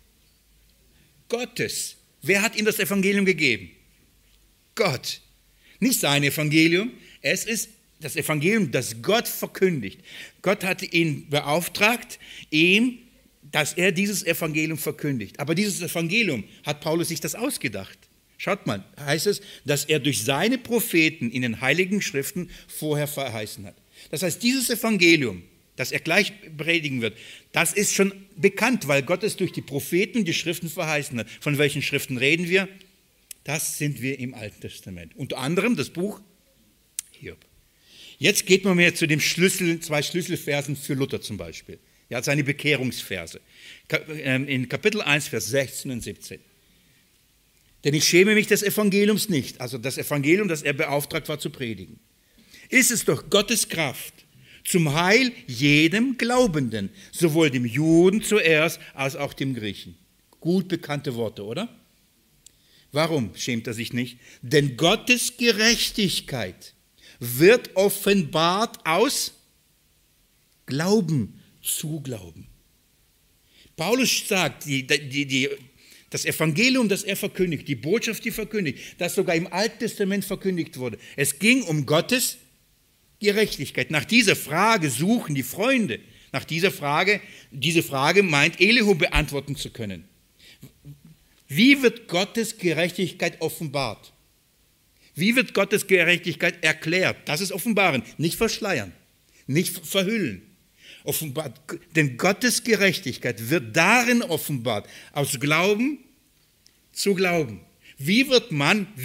Speaker 1: Gottes. Wer hat ihm das Evangelium gegeben? Gott. Nicht sein Evangelium, es ist das Evangelium, das Gott verkündigt. Gott hatte ihn beauftragt, dass er dieses Evangelium verkündigt. Aber dieses Evangelium hat Paulus sich das ausgedacht. Schaut mal, heißt es, dass er durch seine Propheten in den Heiligen Schriften vorher verheißen hat. Das heißt, dieses Evangelium, das er gleich predigen wird, das ist schon bekannt, weil Gott es durch die Propheten die Schriften verheißen hat. Von welchen Schriften reden wir? Das sind wir im Alten Testament. Unter anderem das Buch Hiob. Jetzt geht man mehr zu den 2 Schlüsselversen für Luther zum Beispiel. Er hat seine Bekehrungsverse. In Kapitel 1, Vers 16 und 17. Denn ich schäme mich des Evangeliums nicht, also das Evangelium, das er beauftragt war zu predigen. Ist es doch Gottes Kraft zum Heil jedem Glaubenden, sowohl dem Juden zuerst als auch dem Griechen. Gut bekannte Worte, oder? Warum schämt er sich nicht? Denn Gottes Gerechtigkeit wird offenbart aus Glauben zu Glauben. Paulus sagt, das Evangelium, das er verkündigt, die Botschaft, die verkündigt, das sogar im Alten Testament verkündigt wurde. Es ging um Gottes Gerechtigkeit. Nach dieser Frage suchen die Freunde. Nach diese Frage meint Elihu beantworten zu können. Wie wird Gottes Gerechtigkeit offenbart? Wie wird Gottes Gerechtigkeit erklärt? Das ist offenbaren, nicht verschleiern, nicht verhüllen. Offenbart, denn Gottes Gerechtigkeit wird darin offenbart, aus Glauben zu Glauben. Wie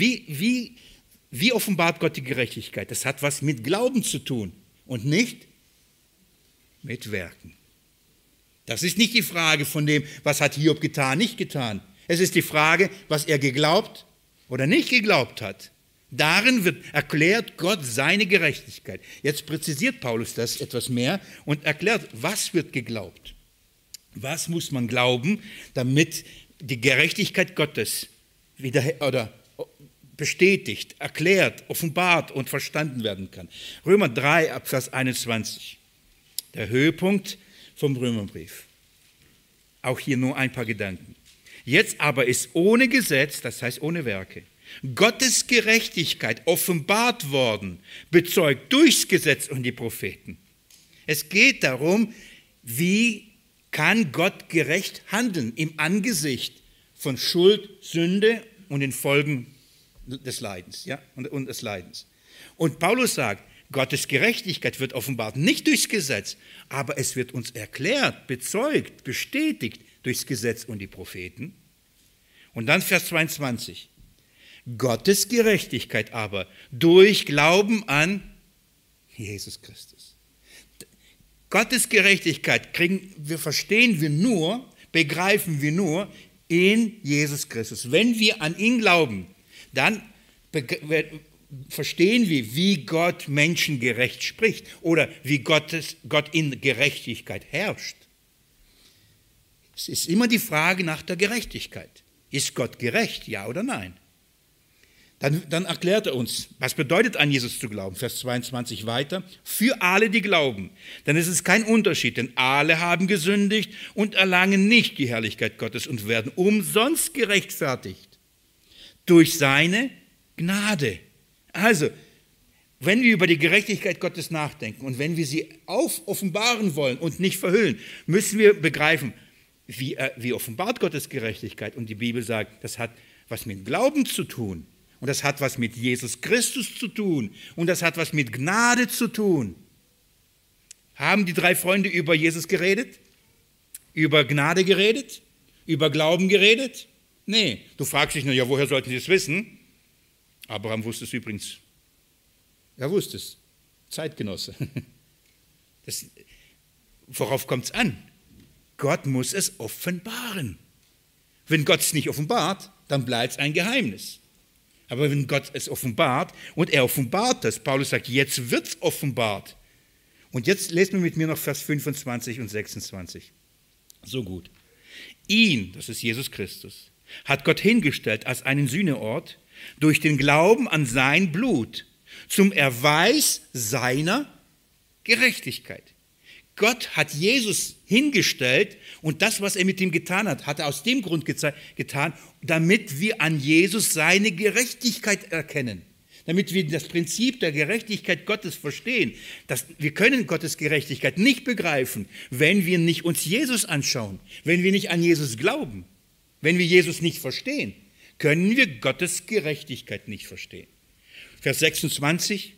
Speaker 1: offenbart Gott die Gerechtigkeit? Das hat was mit Glauben zu tun und nicht Mit Werken. Das ist nicht die Frage von dem, was hat Hiob getan, nicht getan. Es ist die Frage, was er geglaubt oder nicht geglaubt hat. Darin wird erklärt Gott seine Gerechtigkeit. Jetzt präzisiert Paulus das etwas mehr und erklärt, was wird geglaubt. Was muss man glauben, damit die Gerechtigkeit Gottes bestätigt, erklärt, offenbart und verstanden werden kann. Römer 3, Abvers 21. Der Höhepunkt vom Römerbrief. Auch hier nur ein paar Gedanken. Jetzt aber ist ohne Gesetz, das heißt ohne Werke, Gottes Gerechtigkeit offenbart worden, bezeugt durchs Gesetz und die Propheten. Es geht darum, wie kann Gott gerecht handeln im Angesicht von Schuld, Sünde und den Folgen des Leidens, ja, und des Leidens. Und Paulus sagt, Gottes Gerechtigkeit wird offenbart, nicht durchs Gesetz, aber es wird uns erklärt, bezeugt, bestätigt durchs Gesetz und die Propheten. Und dann Vers 22. Gottes Gerechtigkeit aber durch Glauben an Jesus Christus. Gottes Gerechtigkeit verstehen wir nur, begreifen wir nur in Jesus Christus. Wenn wir an ihn glauben, dann verstehen wir, wie Gott menschengerecht spricht oder wie Gott in Gerechtigkeit herrscht. Es ist immer die Frage nach der Gerechtigkeit. Ist Gott gerecht, ja oder nein? Dann erklärt er uns, was bedeutet an Jesus zu glauben. Vers 22 weiter. Für alle, die glauben. Dann ist es kein Unterschied, denn alle haben gesündigt und erlangen nicht die Herrlichkeit Gottes und werden umsonst gerechtfertigt. Durch seine Gnade. Also, wenn wir über die Gerechtigkeit Gottes nachdenken und wenn wir sie offenbaren wollen und nicht verhüllen, müssen wir begreifen, wie offenbart Gottes Gerechtigkeit. Und die Bibel sagt, das hat was mit Glauben zu tun. Und das hat was mit Jesus Christus zu tun. Und das hat was mit Gnade zu tun. Haben die 3 Freunde über Jesus geredet? Über Gnade geredet? Über Glauben geredet? Nee. Du fragst dich, ja, woher sollten sie es wissen? Abraham wusste es übrigens. Er wusste es. Zeitgenosse. Worauf kommt es an? Gott muss es offenbaren. Wenn Gott es nicht offenbart, dann bleibt es ein Geheimnis. Aber wenn Gott es offenbart, und er offenbart das, Paulus sagt, jetzt wird es offenbart. Und jetzt lest mir mit mir noch Vers 25 und 26. So gut. Ihn, das ist Jesus Christus, hat Gott hingestellt als einen Sühneort durch den Glauben an sein Blut zum Erweis seiner Gerechtigkeit. Gott hat Jesus hingestellt und das, was er mit ihm getan hat, hat er aus dem Grund getan, damit wir an Jesus seine Gerechtigkeit erkennen. Damit wir das Prinzip der Gerechtigkeit Gottes verstehen. Wir können Gottes Gerechtigkeit nicht begreifen, wenn wir nicht uns Jesus anschauen, wenn wir nicht an Jesus glauben, wenn wir Jesus nicht verstehen, können wir Gottes Gerechtigkeit nicht verstehen. Vers 26.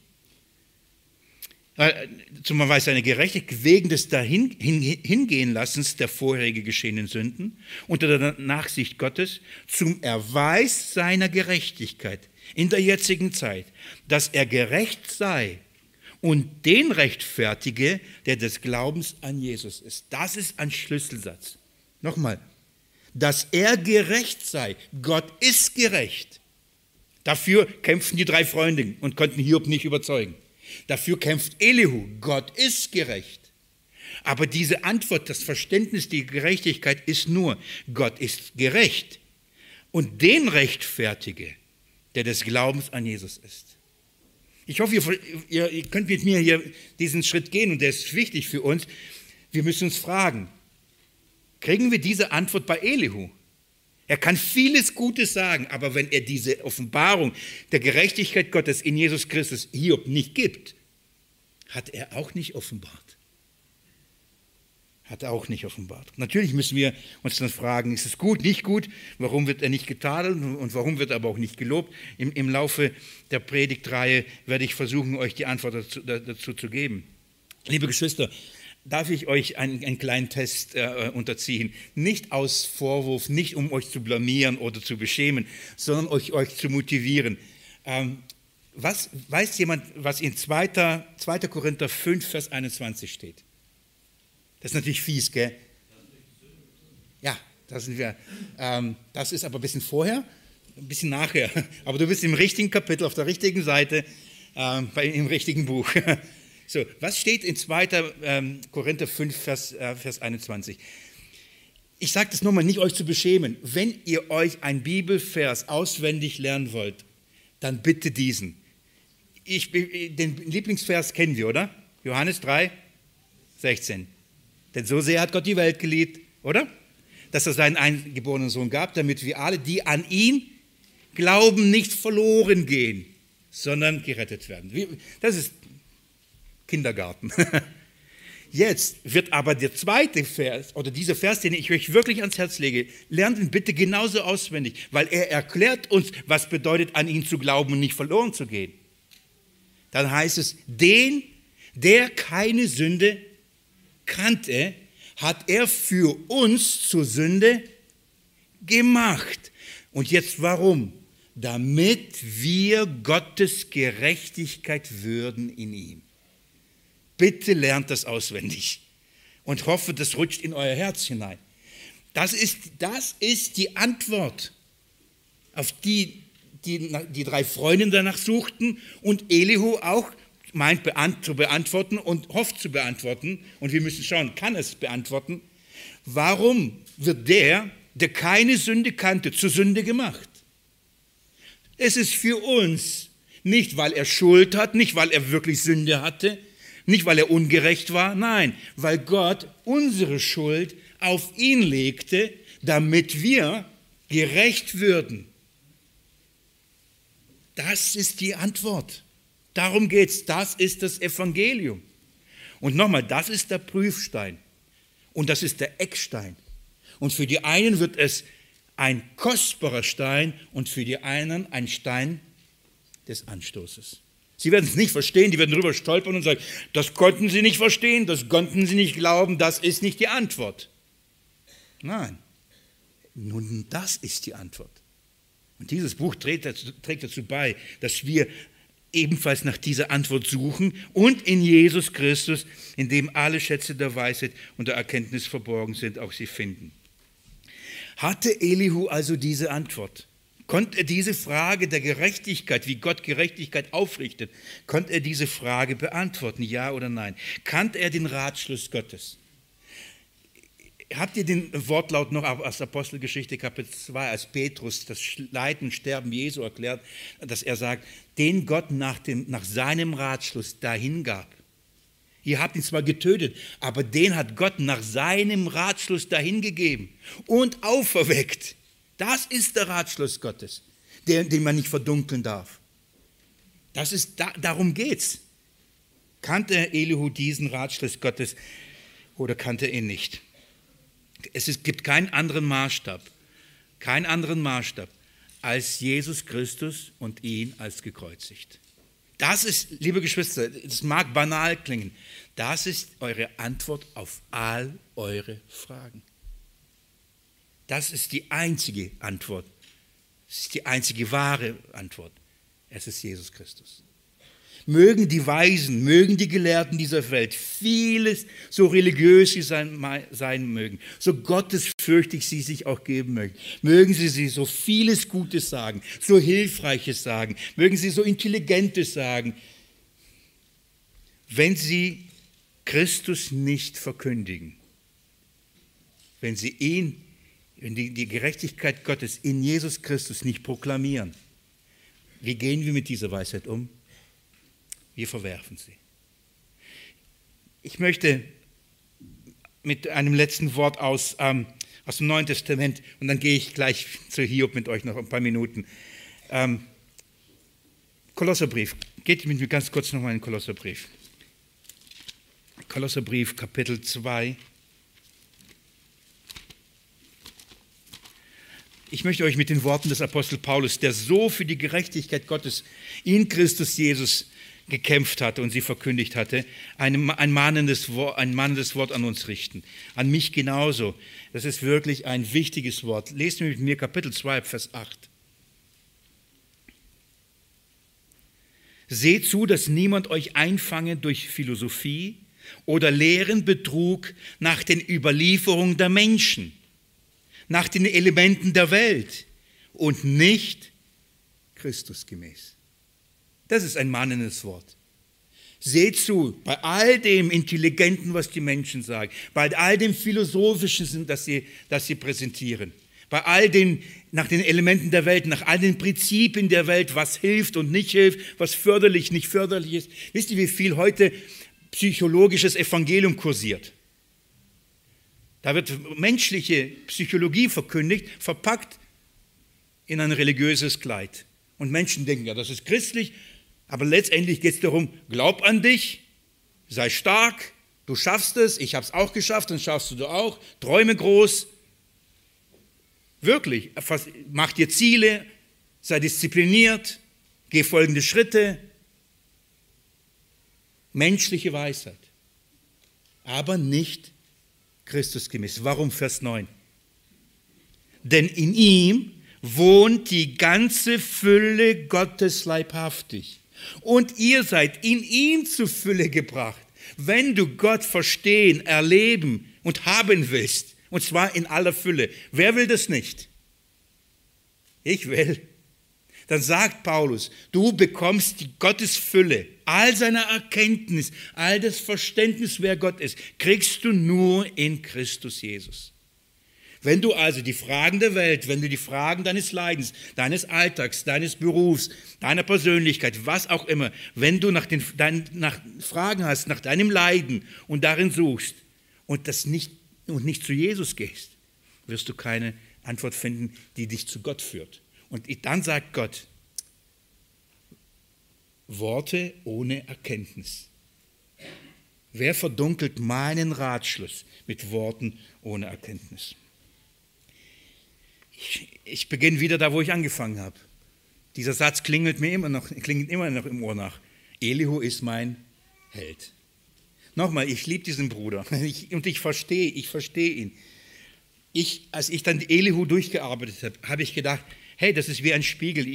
Speaker 1: Zum Beweis seiner Gerechtigkeit wegen des Hingehen-Lassens der vorherige geschehenen Sünden unter der Nachsicht Gottes zum Erweis seiner Gerechtigkeit in der jetzigen Zeit, dass er gerecht sei und den rechtfertige, der des Glaubens an Jesus ist. Das ist ein Schlüsselsatz. Nochmal, dass er gerecht sei. Gott ist gerecht. Dafür kämpften die 3 Freunde und konnten Hiob nicht überzeugen. Dafür kämpft Elihu. Gott ist gerecht. Aber diese Antwort, das Verständnis, die Gerechtigkeit ist nur, Gott ist gerecht und den rechtfertige, der des Glaubens an Jesus ist. Ich hoffe, ihr könnt mit mir hier diesen Schritt gehen und der ist wichtig für uns. Wir müssen uns fragen, kriegen wir diese Antwort bei Elihu? Er kann vieles Gutes sagen, aber wenn er diese Offenbarung der Gerechtigkeit Gottes in Jesus Christus Hiob nicht gibt, hat er auch nicht offenbart. Hat er auch nicht offenbart. Natürlich müssen wir uns dann fragen, ist es gut, nicht gut? Warum wird er nicht getadelt und warum wird er aber auch nicht gelobt? Im Laufe der Predigtreihe werde ich versuchen, euch die Antwort dazu zu geben. Liebe Geschwister, darf ich euch einen kleinen Test unterziehen? Nicht aus Vorwurf, nicht um euch zu blamieren oder zu beschämen, sondern euch zu motivieren. Weiß jemand, was in 2. Korinther 5, Vers 21 steht? Das ist natürlich fies, gell? Ja, da sind wir. Das ist aber ein bisschen vorher, ein bisschen nachher. Aber du bist im richtigen Kapitel, auf der richtigen Seite, im richtigen Buch. So, was steht in 2. Korinther 5, Vers 21? Ich sage das nochmal, nicht euch zu beschämen. Wenn ihr euch ein Bibelvers auswendig lernen wollt, dann bitte diesen. Den Lieblingsvers kennen wir, oder? Johannes 3, 16. Denn so sehr hat Gott die Welt geliebt, oder? Dass er seinen eingeborenen Sohn gab, damit wir alle, die an ihn glauben, nicht verloren gehen, sondern gerettet werden. Das ist Kindergarten. Jetzt wird aber der zweite Vers, oder dieser Vers, den ich euch wirklich ans Herz lege, lernt ihn bitte genauso auswendig, weil er erklärt uns, was bedeutet, an ihn zu glauben und nicht verloren zu gehen. Dann heißt es, den, der keine Sünde kannte, hat er für uns zur Sünde gemacht. Und jetzt warum? Damit wir Gottes Gerechtigkeit würden in ihm. Bitte lernt das auswendig und hoffe, das rutscht in euer Herz hinein. Das ist die Antwort, auf die 3 Freundinnen danach suchten und Elihu auch meint zu beantworten und hofft zu beantworten. Und wir müssen schauen, kann es beantworten? Warum wird der keine Sünde kannte, zur Sünde gemacht? Es ist für uns, nicht weil er Schuld hat, nicht weil er wirklich Sünde hatte, nicht, weil er ungerecht war, nein, weil Gott unsere Schuld auf ihn legte, damit wir gerecht würden. Das ist die Antwort. Darum geht's. Das ist das Evangelium. Und nochmal, das ist der Prüfstein. Und das ist der Eckstein. Und für die einen wird es ein kostbarer Stein und für die anderen ein Stein des Anstoßes. Sie werden es nicht verstehen, die werden drüber stolpern und sagen, das konnten sie nicht verstehen, das konnten sie nicht glauben, das ist nicht die Antwort. Nein, nun das ist die Antwort. Und dieses Buch trägt dazu bei, dass wir ebenfalls nach dieser Antwort suchen und in Jesus Christus, in dem alle Schätze der Weisheit und der Erkenntnis verborgen sind, auch sie finden. Hatte Elihu also diese Antwort? Konnte er diese Frage der Gerechtigkeit, wie Gott Gerechtigkeit aufrichtet, konnte er diese Frage beantworten, ja oder nein? Kannte er den Ratschluss Gottes? Habt ihr den Wortlaut noch aus Apostelgeschichte Kapitel 2, als Petrus das Leiden, Sterben Jesu erklärt, dass er sagt, den Gott nach seinem Ratschluss dahingab. Ihr habt ihn zwar getötet, aber den hat Gott nach seinem Ratschluss dahingegeben und auferweckt. Das ist der Ratschluss Gottes, den man nicht verdunkeln darf. Darum geht's. Kannte Elihu diesen Ratschluss Gottes oder kannte er ihn nicht? Gibt keinen anderen Maßstab als Jesus Christus und ihn als gekreuzigt. Das ist, liebe Geschwister, das mag banal klingen, das ist eure Antwort auf all eure Fragen. Das ist die einzige Antwort. Das ist die einzige wahre Antwort. Es ist Jesus Christus. Mögen die Weisen, mögen die Gelehrten dieser Welt vieles, so religiös sie sein mögen, so gottesfürchtig sie sich auch geben mögen, mögen sie so vieles Gutes sagen, so Hilfreiches sagen, mögen sie so Intelligentes sagen, wenn sie Christus nicht verkündigen, wenn sie die Gerechtigkeit Gottes in Jesus Christus nicht proklamieren, wie gehen wir mit dieser Weisheit um? Wir verwerfen sie. Ich möchte mit einem letzten Wort aus dem Neuen Testament, und dann gehe ich gleich zu Hiob mit euch noch ein paar Minuten. Kolosserbrief. Geht mit mir ganz kurz nochmal in den Kolosserbrief. Kolosserbrief, Kapitel 2. Ich möchte euch mit den Worten des Apostel Paulus, der so für die Gerechtigkeit Gottes in Christus Jesus gekämpft hatte und sie verkündigt hatte, ein mahnendes Wort an uns richten. An mich genauso. Das ist wirklich ein wichtiges Wort. Lest mit mir Kapitel 2, Vers 8. Seht zu, dass niemand euch einfange durch Philosophie oder leeren Betrug nach den Überlieferungen der Menschen, nach den Elementen der Welt und nicht Christusgemäß. Das ist ein mahnendes Wort. Seht zu, bei all dem Intelligenten, was die Menschen sagen, bei all dem Philosophischen, das sie präsentieren, bei all den, nach den Elementen der Welt, nach all den Prinzipien der Welt, was hilft und nicht hilft, was förderlich, nicht förderlich ist. Wisst ihr, wie viel heute psychologisches Evangelium kursiert? Da wird menschliche Psychologie verkündigt, verpackt in ein religiöses Kleid. Und Menschen denken, ja, das ist christlich, aber letztendlich geht es darum, glaub an dich, sei stark, du schaffst es, ich habe es auch geschafft, dann schaffst du auch, träume groß. Wirklich, mach dir Ziele, sei diszipliniert, geh folgende Schritte. Menschliche Weisheit, aber nicht Christusgemäß. Warum Vers 9? Denn in ihm wohnt die ganze Fülle Gottes leibhaftig. Und ihr seid in ihm zur Fülle gebracht, wenn du Gott verstehen, erleben und haben willst. Und zwar in aller Fülle. Wer will das nicht? Ich will. Dann sagt Paulus, du bekommst die Gottesfülle, all seine Erkenntnis, all das Verständnis, wer Gott ist, kriegst du nur in Christus Jesus. Wenn du also die Fragen der Welt, wenn du die Fragen deines Leidens, deines Alltags, deines Berufs, deiner Persönlichkeit, was auch immer, wenn du nach Fragen hast, nach deinem Leiden und darin suchst und nicht zu Jesus gehst, wirst du keine Antwort finden, die dich zu Gott führt. Und dann sagt Gott, Worte ohne Erkenntnis. Wer verdunkelt meinen Ratschluss mit Worten ohne Erkenntnis? Ich beginne wieder da, wo ich angefangen habe. Dieser Satz klingelt immer noch im Ohr nach. Elihu ist mein Held. Nochmal, ich liebe diesen Bruder und ich verstehe ihn. Als ich dann Elihu durchgearbeitet habe, habe ich gedacht, hey, das ist wie ein Spiegel.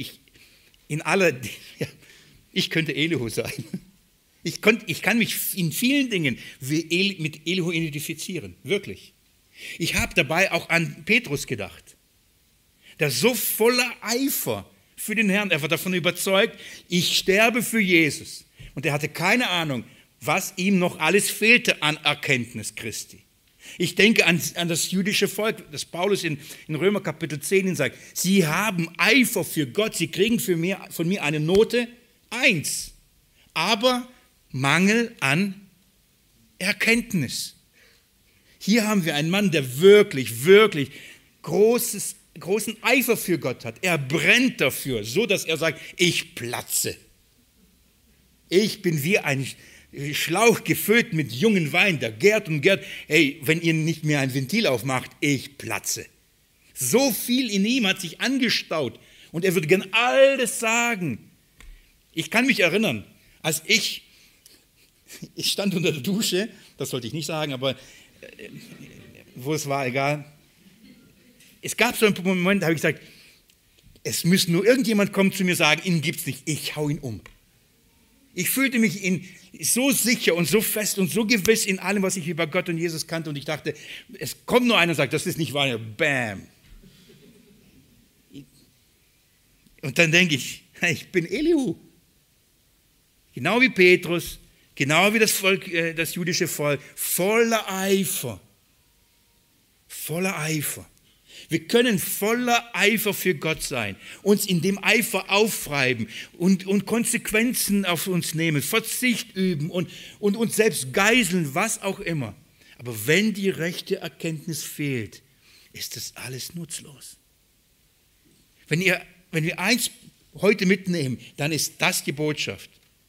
Speaker 1: Ich könnte Elihu sein. Ich kann mich in vielen Dingen mit Elihu identifizieren, wirklich. Ich habe dabei auch an Petrus gedacht, der so voller Eifer für den Herrn, er war davon überzeugt, ich sterbe für Jesus. Und er hatte keine Ahnung, was ihm noch alles fehlte an Erkenntnis Christi. Ich denke an das jüdische Volk, das Paulus in Römer Kapitel 10 sagt, sie haben Eifer für Gott, sie kriegen von mir eine Note 1, aber Mangel an Erkenntnis. Hier haben wir einen Mann, der wirklich, wirklich großen Eifer für Gott hat. Er brennt dafür, so dass er sagt, ich platze. Ich bin wie ein Schlauch gefüllt mit jungen Wein, der gärt und gärt. Hey, wenn ihr nicht mehr ein Ventil aufmacht, ich platze. So viel in ihm hat sich angestaut und er würde gern alles sagen. Ich kann mich erinnern, als ich stand unter der Dusche, das sollte ich nicht sagen, aber wo es war, egal. Es gab so einen Moment, da habe ich gesagt, es muss nur irgendjemand kommen zu mir sagen, ihn gibt es nicht, ich hau ihn um. Ich fühlte mich so sicher und so fest und so gewiss in allem, was ich über Gott und Jesus kannte und ich dachte, es kommt nur einer und sagt, das ist nicht wahr, bam. Und dann denke ich bin Elihu. Genau wie Petrus, genau wie das Volk, das jüdische Volk, voller Eifer. Voller Eifer. Wir können voller Eifer für Gott sein, uns in dem Eifer aufreiben und Konsequenzen auf uns nehmen, Verzicht üben und uns selbst geiseln, was auch immer. Aber wenn die rechte Erkenntnis fehlt, ist das alles nutzlos. Wenn wir eins heute mitnehmen, dann ist das die Botschaft.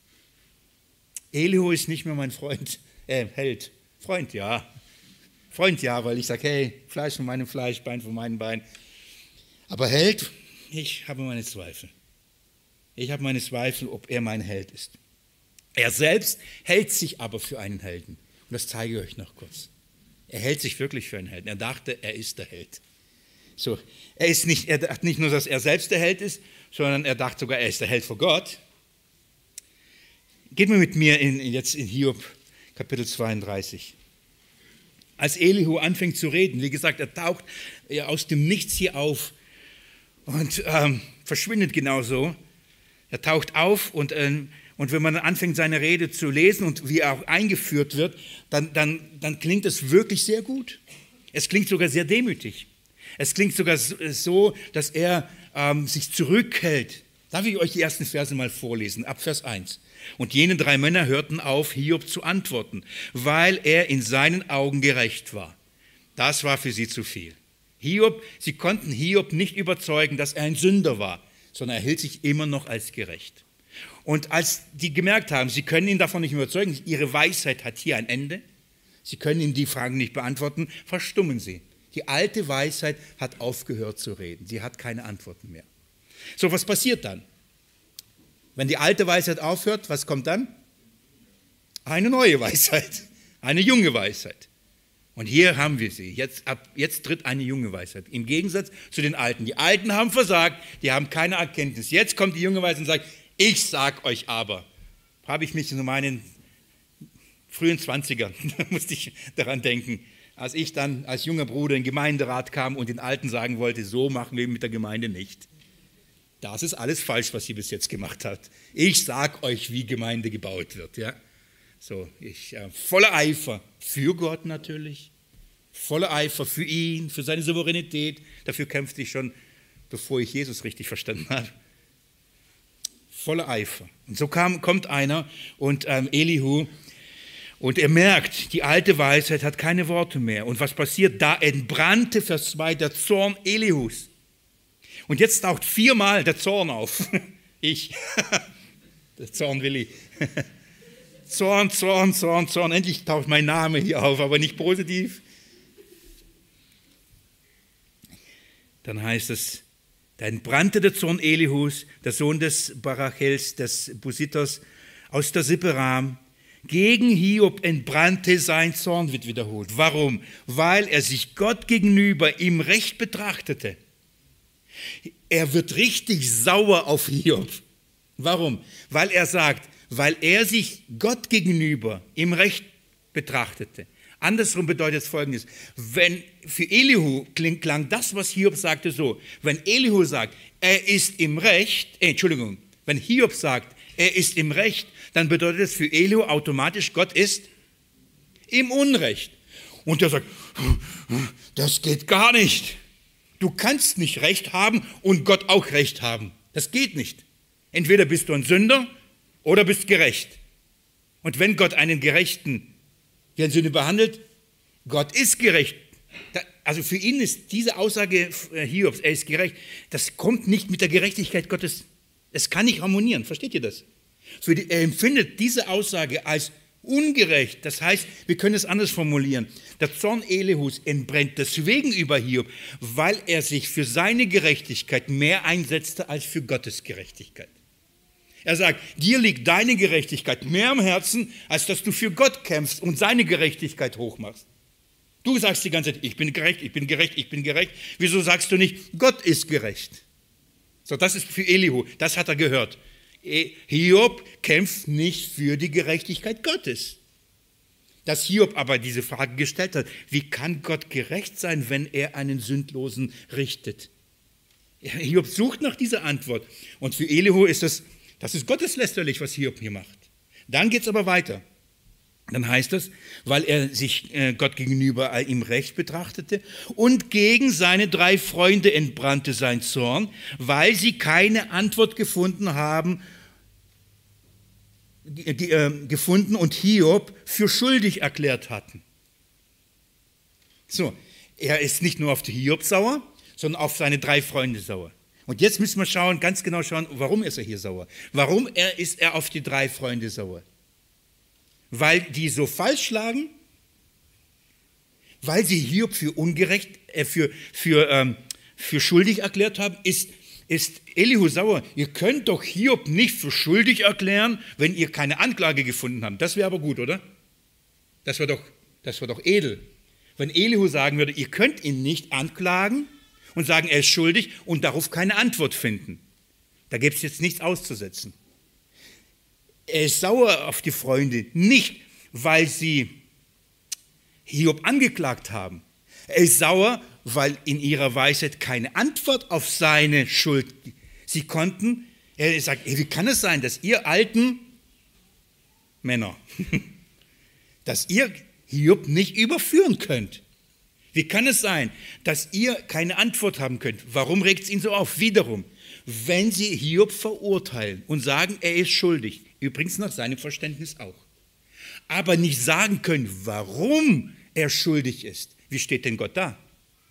Speaker 1: Elihu ist nicht mehr mein Freund, Held. Freund, ja. Freund, ja, weil ich sage, hey, Fleisch von meinem Fleisch, Bein von meinem Bein. Aber Held, ich habe meine Zweifel. Ich habe meine Zweifel, ob er mein Held ist. Er selbst hält sich aber für einen Helden. Und das zeige ich euch noch kurz. Er hält sich wirklich für einen Helden. Er dachte, er ist der Held. So, er dachte nicht nur, dass er selbst der Held ist, sondern er dachte sogar, er ist der Held vor Gott. Geht mal mit mir jetzt in Hiob Kapitel 32. Als Elihu anfängt zu reden, wie gesagt, er taucht aus dem Nichts hier auf und verschwindet genauso. Er taucht auf und wenn man anfängt, seine Rede zu lesen und wie er auch eingeführt wird, dann klingt es wirklich sehr gut. Es klingt sogar sehr demütig. Es klingt sogar so, dass er sich zurückhält. Darf ich euch die ersten Verse mal vorlesen, ab Vers 1. Und jene 3 Männer hörten auf, Hiob zu antworten, weil er in seinen Augen gerecht war. Das war für sie zu viel. Sie konnten Hiob nicht überzeugen, dass er ein Sünder war, sondern er hielt sich immer noch als gerecht. Und als die gemerkt haben, sie können ihn davon nicht überzeugen, ihre Weisheit hat hier ein Ende, sie können ihm die Fragen nicht beantworten, verstummen sie. Die alte Weisheit hat aufgehört zu reden, sie hat keine Antworten mehr. So, was passiert dann? Wenn die alte Weisheit aufhört, was kommt dann? Eine neue Weisheit, eine junge Weisheit. Und hier haben wir sie. Jetzt tritt eine junge Weisheit. Im Gegensatz zu den Alten. Die Alten haben versagt, die haben keine Erkenntnis. Jetzt kommt die junge Weisheit und sagt, ich sag euch aber. Habe ich mich in meinen frühen 20ern, musste ich daran denken, als ich dann als junger Bruder in den Gemeinderat kam und den Alten sagen wollte, so machen wir mit der Gemeinde nicht. Das ist alles falsch, was ihr bis jetzt gemacht habt. Ich sag euch, wie Gemeinde gebaut wird. Ja? So, voller Eifer für Gott natürlich, voller Eifer für ihn, für seine Souveränität. Dafür kämpfte ich schon, bevor ich Jesus richtig verstanden habe. Voller Eifer. Und so kommt einer und Elihu, und er merkt, die alte Weisheit hat keine Worte mehr. Und was passiert? Da entbrannte, Vers 2, der Zorn Elihus. Und jetzt taucht 4-mal der Zorn auf. Der Zornwilli. Zorn, Zorn, Zorn, Zorn. Endlich taucht mein Name hier auf, aber nicht positiv. Dann heißt es, da entbrannte der Zorn Elihus, der Sohn des Barachels, des Busiters, aus der Sippe Ram. Gegen Hiob entbrannte sein Zorn, wird wiederholt. Warum? Weil er sich Gott gegenüber im Recht betrachtete. Er wird richtig sauer auf Hiob. Warum? Weil er sagt, weil er sich Gott gegenüber im Recht betrachtete. Andersrum bedeutet es Folgendes. Für Elihu klang das, was Hiob sagte, so. Wenn Elihu sagt, er ist im Recht, wenn Hiob sagt, er ist im Recht, dann bedeutet es für Elihu automatisch, Gott ist im Unrecht. Und er sagt, das geht gar nicht. Du kannst nicht Recht haben und Gott auch Recht haben. Das geht nicht. Entweder bist du ein Sünder oder bist gerecht. Und wenn Gott einen Gerechten wie ein Sünder behandelt, Gott ist gerecht. Also für ihn ist diese Aussage Hiobs, er ist gerecht, das kommt nicht mit der Gerechtigkeit Gottes. Es kann nicht harmonieren. Versteht ihr das? Er empfindet diese Aussage als ungerecht. Das heißt, wir können es anders formulieren. Der Zorn Elihus entbrennt deswegen über Hiob, weil er sich für seine Gerechtigkeit mehr einsetzte als für Gottes Gerechtigkeit. Er sagt, dir liegt deine Gerechtigkeit mehr am Herzen, als dass du für Gott kämpfst und seine Gerechtigkeit hochmachst. Du sagst die ganze Zeit, ich bin gerecht, ich bin gerecht, ich bin gerecht. Wieso sagst du nicht, Gott ist gerecht? So, das ist für Elihu, das hat er gehört. Hiob kämpft nicht für die Gerechtigkeit Gottes. Dass Hiob aber diese Frage gestellt hat, wie kann Gott gerecht sein, wenn er einen Sündlosen richtet? Hiob sucht nach dieser Antwort. Und für Elihu ist das ist gotteslästerlich, was Hiob hier macht. Dann geht es aber weiter. Dann heißt es, weil er sich Gott gegenüber im Recht betrachtete und gegen seine 3 Freunde entbrannte sein Zorn, weil sie keine Antwort gefunden haben, und Hiob für schuldig erklärt hatten. So, er ist nicht nur auf Hiob sauer, sondern auf seine 3 Freunde sauer. Und jetzt müssen wir ganz genau schauen, warum ist er hier sauer? Warum ist er auf die 3 Freunde sauer? Weil die so falsch lagen? Weil sie Hiob für ungerecht, für schuldig erklärt haben? Ist Elihu sauer? Ihr könnt doch Hiob nicht für schuldig erklären, wenn ihr keine Anklage gefunden habt. Das wäre aber gut, oder? Das wäre doch edel. Wenn Elihu sagen würde, ihr könnt ihn nicht anklagen und sagen, er ist schuldig und darauf keine Antwort finden. Da gibt es jetzt nichts auszusetzen. Er ist sauer auf die Freunde, nicht weil sie Hiob angeklagt haben. Er ist sauer, weil in ihrer Weisheit keine Antwort auf seine Schuld. Er sagt, wie kann es sein, dass ihr alten Männer, dass ihr Hiob nicht überführen könnt? Wie kann es sein, dass ihr keine Antwort haben könnt? Warum regt es ihn so auf? Wiederum, wenn sie Hiob verurteilen und sagen, er ist schuldig, übrigens nach seinem Verständnis auch, aber nicht sagen können, warum er schuldig ist, wie steht denn Gott da?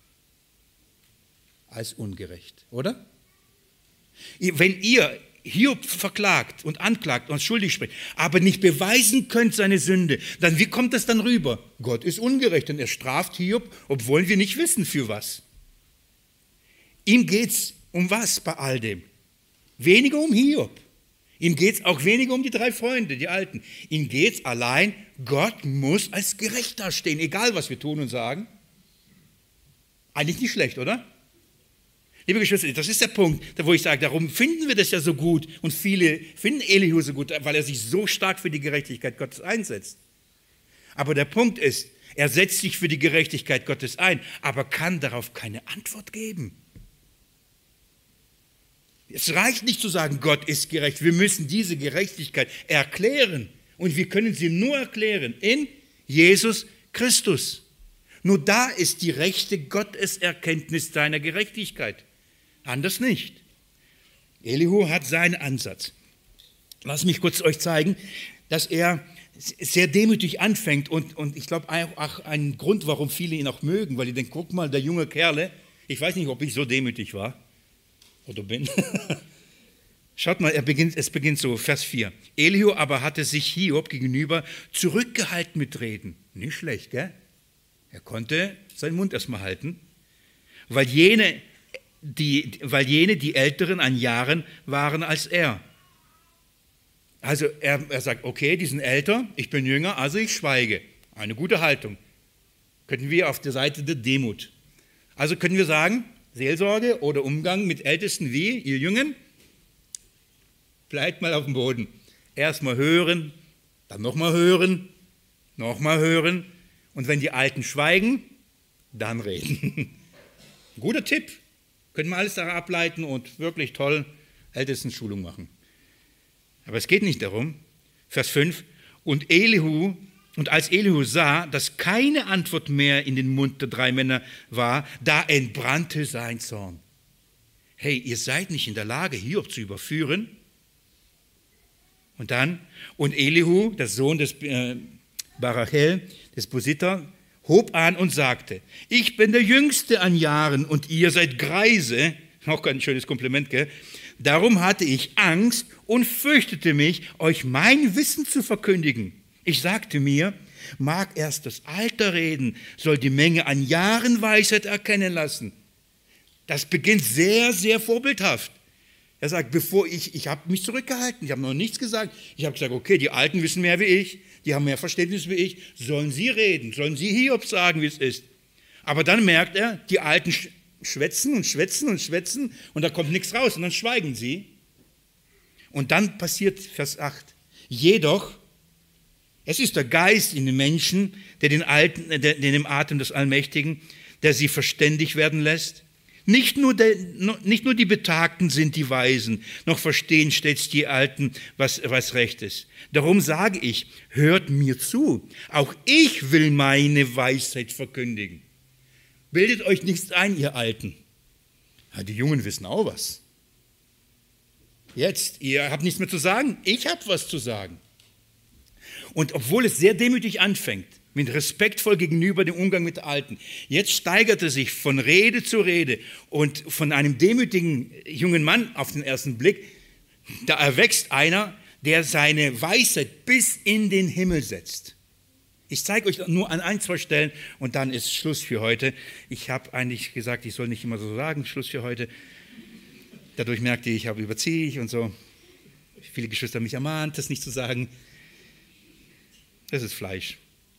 Speaker 1: Als ungerecht, oder? Wenn ihr Hiob verklagt und anklagt und schuldig spricht, aber nicht beweisen könnt seine Sünde, dann wie kommt das dann rüber? Gott ist ungerecht und er straft Hiob, obwohl wir nicht wissen, für was. Ihm geht es um was bei all dem? Weniger um Hiob. Ihm geht es auch weniger um die 3 Freunde, die Alten. Ihm geht es allein, Gott muss als gerecht dastehen, egal was wir tun und sagen. Eigentlich nicht schlecht, oder? Liebe Geschwister, das ist der Punkt, wo ich sage, darum finden wir das ja so gut und viele finden Elihu so gut, weil er sich so stark für die Gerechtigkeit Gottes einsetzt. Aber der Punkt ist, er setzt sich für die Gerechtigkeit Gottes ein, aber kann darauf keine Antwort geben. Es reicht nicht zu sagen, Gott ist gerecht. Wir müssen diese Gerechtigkeit erklären. Und wir können sie nur erklären in Jesus Christus. Nur da ist die rechte Gotteserkenntnis seiner Gerechtigkeit. Anders nicht. Elihu hat seinen Ansatz. Lass mich kurz euch zeigen, dass er sehr demütig anfängt. Und ich glaube auch ein Grund, warum viele ihn auch mögen, weil die denken, guck mal, der junge Kerle, ich weiß nicht, ob ich so demütig war oder bin. Schaut mal, es beginnt so, Vers 4. Elihu aber hatte sich Hiob gegenüber zurückgehalten mit Reden. Nicht schlecht, gell? Er konnte seinen Mund erstmal halten, weil jene, die Älteren an Jahren waren als er. Also er sagt, okay, die sind älter, ich bin jünger, also ich schweige. Eine gute Haltung. Könnten wir auf der Seite der Demut. Also können wir sagen, Seelsorge oder Umgang mit Ältesten wie, ihr Jungen, bleibt mal auf dem Boden. Erstmal hören, dann nochmal hören, nochmal hören. Und wenn die Alten schweigen, dann reden. Ein guter Tipp. Können wir alles daraus ableiten und wirklich toll Ältestenschulung machen. Aber es geht nicht darum. Vers 5. Und als Elihu sah, dass keine Antwort mehr in den Mund der 3 Männer war, da entbrannte sein Zorn. Hey, ihr seid nicht in der Lage, Hiob zu überführen. Und Elihu, der Sohn des Barachel, des Bositer, hob an und sagte, ich bin der Jüngste an Jahren und ihr seid Greise. Auch ein schönes Kompliment, gell? Darum hatte ich Angst und fürchtete mich, euch mein Wissen zu verkündigen. Ich sagte mir, mag erst das Alter reden, soll die Menge an Jahren Weisheit erkennen lassen. Das beginnt sehr, sehr vorbildhaft. Er sagt, ich habe mich zurückgehalten, ich habe noch nichts gesagt. Ich habe gesagt, okay, die Alten wissen mehr wie ich, die haben mehr Verständnis wie ich, sollen sie reden, sollen sie Hiob sagen, wie es ist. Aber dann merkt er, die Alten schwätzen und schwätzen und schwätzen und da kommt nichts raus und dann schweigen sie. Und dann passiert Vers 8. Jedoch, es ist der Geist in den Menschen, der dem Atem des Allmächtigen, der sie verständig werden lässt. Nicht nur die Betagten sind die Weisen, noch verstehen stets die Alten, was recht ist. Darum sage ich, hört mir zu, auch ich will meine Weisheit verkündigen. Bildet euch nichts ein, ihr Alten. Ja, die Jungen wissen auch was. Jetzt, ihr habt nichts mehr zu sagen, ich habe was zu sagen. Und obwohl es sehr demütig anfängt, mit respektvoll gegenüber dem Umgang mit den Alten. Jetzt steigert er sich von Rede zu Rede und von einem demütigen jungen Mann auf den ersten Blick, da erwächst einer, der seine Weisheit bis in den Himmel setzt. Ich zeige euch nur an 1, 2 Stellen und dann ist Schluss für heute. Ich habe eigentlich gesagt, ich soll nicht immer so sagen, Schluss für heute. Dadurch merkte ich, überziehe ich und so. Viele Geschwister haben mich ermahnt, das nicht zu sagen. Das ist Fleisch.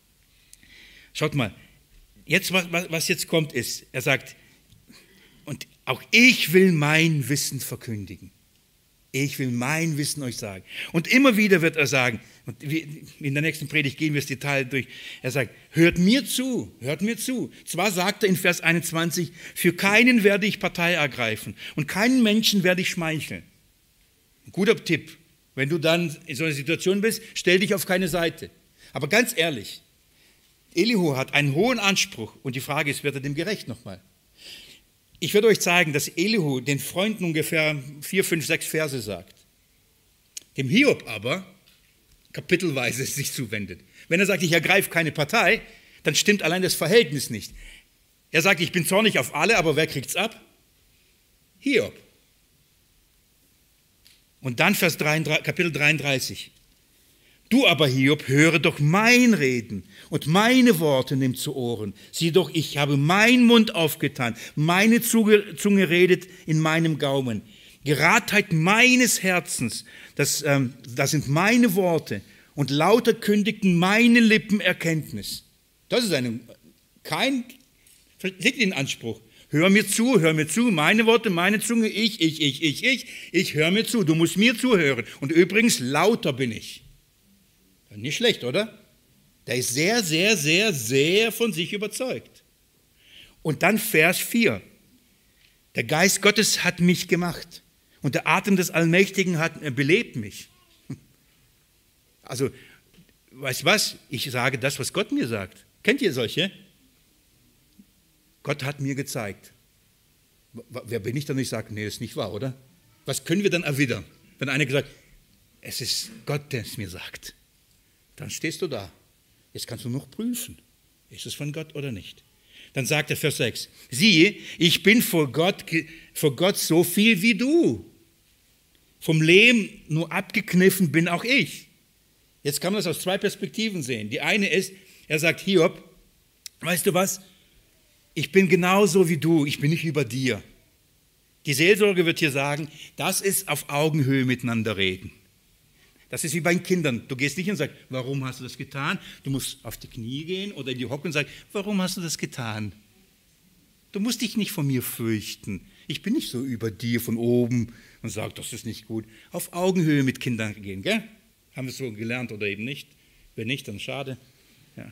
Speaker 1: Schaut mal, jetzt, was jetzt kommt, ist, er sagt, und auch ich will mein Wissen verkündigen. Ich will mein Wissen euch sagen. Und immer wieder wird er sagen, und in der nächsten Predigt gehen wir das Detail durch, er sagt, hört mir zu, hört mir zu. Zwar sagt er in Vers 21, für keinen werde ich Partei ergreifen und keinen Menschen werde ich schmeicheln. Ein guter Tipp, wenn du dann in so einer Situation bist, stell dich auf keine Seite. Aber ganz ehrlich, Elihu hat einen hohen Anspruch und die Frage ist, wird er dem gerecht nochmal? Ich werde euch zeigen, dass Elihu den Freunden ungefähr 4, 5, 6 Verse sagt. Dem Hiob aber kapitelweise sich zuwendet. Wenn er sagt, ich ergreife keine Partei, dann stimmt allein das Verhältnis nicht. Er sagt, ich bin zornig auf alle, aber wer kriegt's ab? Hiob. Und dann Kapitel 33. Du aber, Hiob, höre doch mein Reden und meine Worte nimm zu Ohren. Sieh doch, ich habe meinen Mund aufgetan, meine Zunge redet in meinem Gaumen. Geradheit meines Herzens, das sind meine Worte und lauter kündigten meine Lippen Erkenntnis. Das ist liegt in Anspruch. Hör mir zu, meine Worte, meine Zunge, ich höre mir zu, du musst mir zuhören. Und übrigens, lauter bin ich. Nicht schlecht, oder? Der ist sehr, sehr, sehr, sehr von sich überzeugt. Und dann Vers 4. Der Geist Gottes hat mich gemacht und der Atem des Allmächtigen belebt mich. Also, weißt du was? Ich sage das, was Gott mir sagt. Kennt ihr solche? Gott hat mir gezeigt. Wer bin ich dann? Ich sage, nee, das ist nicht wahr, oder? Was können wir dann erwidern? Wenn einer gesagt hat, es ist Gott, der es mir sagt. Dann stehst du da. Jetzt kannst du noch prüfen, ist es von Gott oder nicht. Dann sagt er Vers 6, siehe, ich bin vor Gott so viel wie du. Vom Lehm nur abgekniffen bin auch ich. Jetzt kann man das aus 2 Perspektiven sehen. Die eine ist, er sagt, Hiob, weißt du was, ich bin genauso wie du, ich bin nicht über dir. Die Seelsorge wird hier sagen, das ist auf Augenhöhe miteinander reden. Das ist wie bei den Kindern. Du gehst nicht und sagst, warum hast du das getan? Du musst auf die Knie gehen oder in die Hocke und sagen, warum hast du das getan? Du musst dich nicht vor mir fürchten. Ich bin nicht so über dir von oben und sage, das ist nicht gut. Auf Augenhöhe mit Kindern gehen, gell? Haben wir es so gelernt oder eben nicht? Wenn nicht, dann schade. Ja.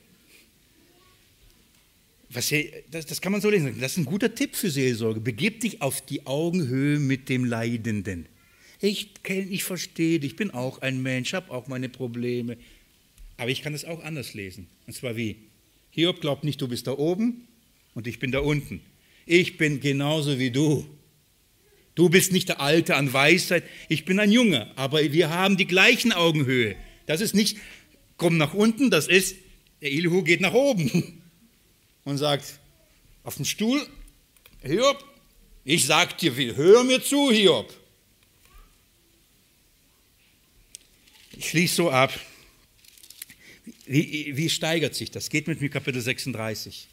Speaker 1: Das kann man so lesen. Das ist ein guter Tipp für Seelsorge. Begib dich auf die Augenhöhe mit dem Leidenden. Ich verstehe dich, ich bin auch ein Mensch, habe auch meine Probleme. Aber ich kann es auch anders lesen. Und zwar wie? Hiob glaubt nicht, du bist da oben und ich bin da unten. Ich bin genauso wie du. Du bist nicht der Alte an Weisheit, ich bin ein Junge. Aber wir haben die gleichen Augenhöhe. Das ist nicht, komm nach unten, das ist, der Elihu geht nach oben und sagt, auf den Stuhl, Hiob, ich sag dir, hör mir zu, Hiob. Ich schließe so ab. Wie steigert sich das? Geht mit mir Kapitel 36.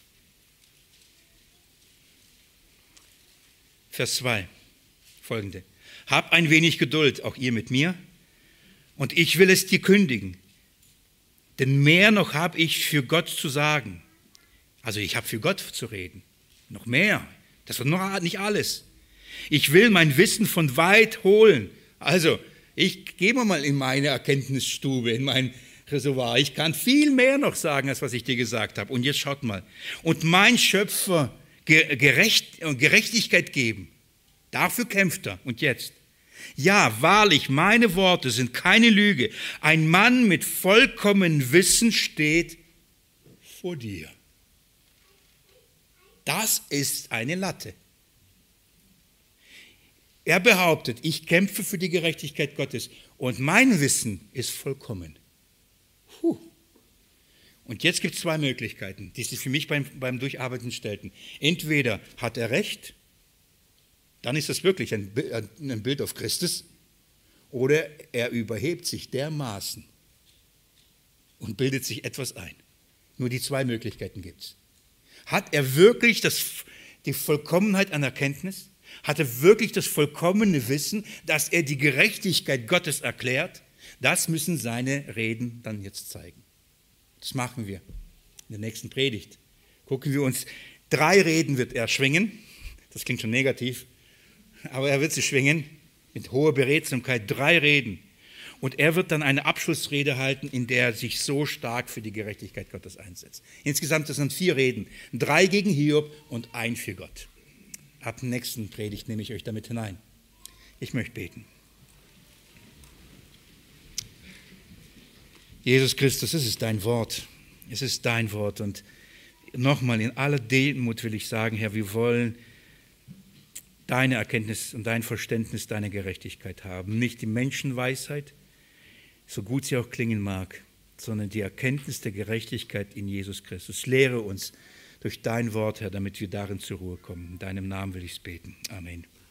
Speaker 1: Vers 2, folgende. Hab ein wenig Geduld, auch ihr mit mir, und ich will es dir kündigen. Denn mehr noch habe ich für Gott zu sagen. Also ich habe für Gott zu reden. Noch mehr. Das wird noch nicht alles. Ich will mein Wissen von weit holen. Also, ich gehe mal in meine Erkenntnisstube, in mein Reservoir. Ich kann viel mehr noch sagen, als was ich dir gesagt habe. Und jetzt schaut mal. Und mein Schöpfer Gerechtigkeit geben. Dafür kämpft er. Und jetzt. Ja, wahrlich, meine Worte sind keine Lüge. Ein Mann mit vollkommenem Wissen steht vor dir. Das ist eine Latte. Er behauptet, ich kämpfe für die Gerechtigkeit Gottes und mein Wissen ist vollkommen. Und jetzt gibt es 2 Möglichkeiten, die sich für mich beim Durcharbeiten stellten. Entweder hat er recht, dann ist das wirklich ein Bild auf Christus, oder er überhebt sich dermaßen und bildet sich etwas ein. Nur die 2 Möglichkeiten gibt es. Hat er wirklich die Vollkommenheit an Erkenntnis? Hat er wirklich das vollkommene Wissen, dass er die Gerechtigkeit Gottes erklärt? Das müssen seine Reden dann jetzt zeigen. Das machen wir in der nächsten Predigt. Gucken wir uns, 3 Reden wird er schwingen. Das klingt schon negativ, aber er wird sie schwingen. mit hoher Beredsamkeit 3 Reden. Und er wird dann eine Abschlussrede halten, in der er sich so stark für die Gerechtigkeit Gottes einsetzt. Insgesamt sind 4 Reden, 3 gegen Hiob und 1 für Gott. Ab der nächsten Predigt nehme ich euch damit hinein. Ich möchte beten. Jesus Christus, es ist dein Wort. Es ist dein Wort. Und nochmal, in aller Demut will ich sagen, Herr, wir wollen deine Erkenntnis und dein Verständnis deiner Gerechtigkeit haben. Nicht die Menschenweisheit, so gut sie auch klingen mag, sondern die Erkenntnis der Gerechtigkeit in Jesus Christus. Lehre uns durch dein Wort, Herr, damit wir darin zur Ruhe kommen. In deinem Namen will ich es beten. Amen.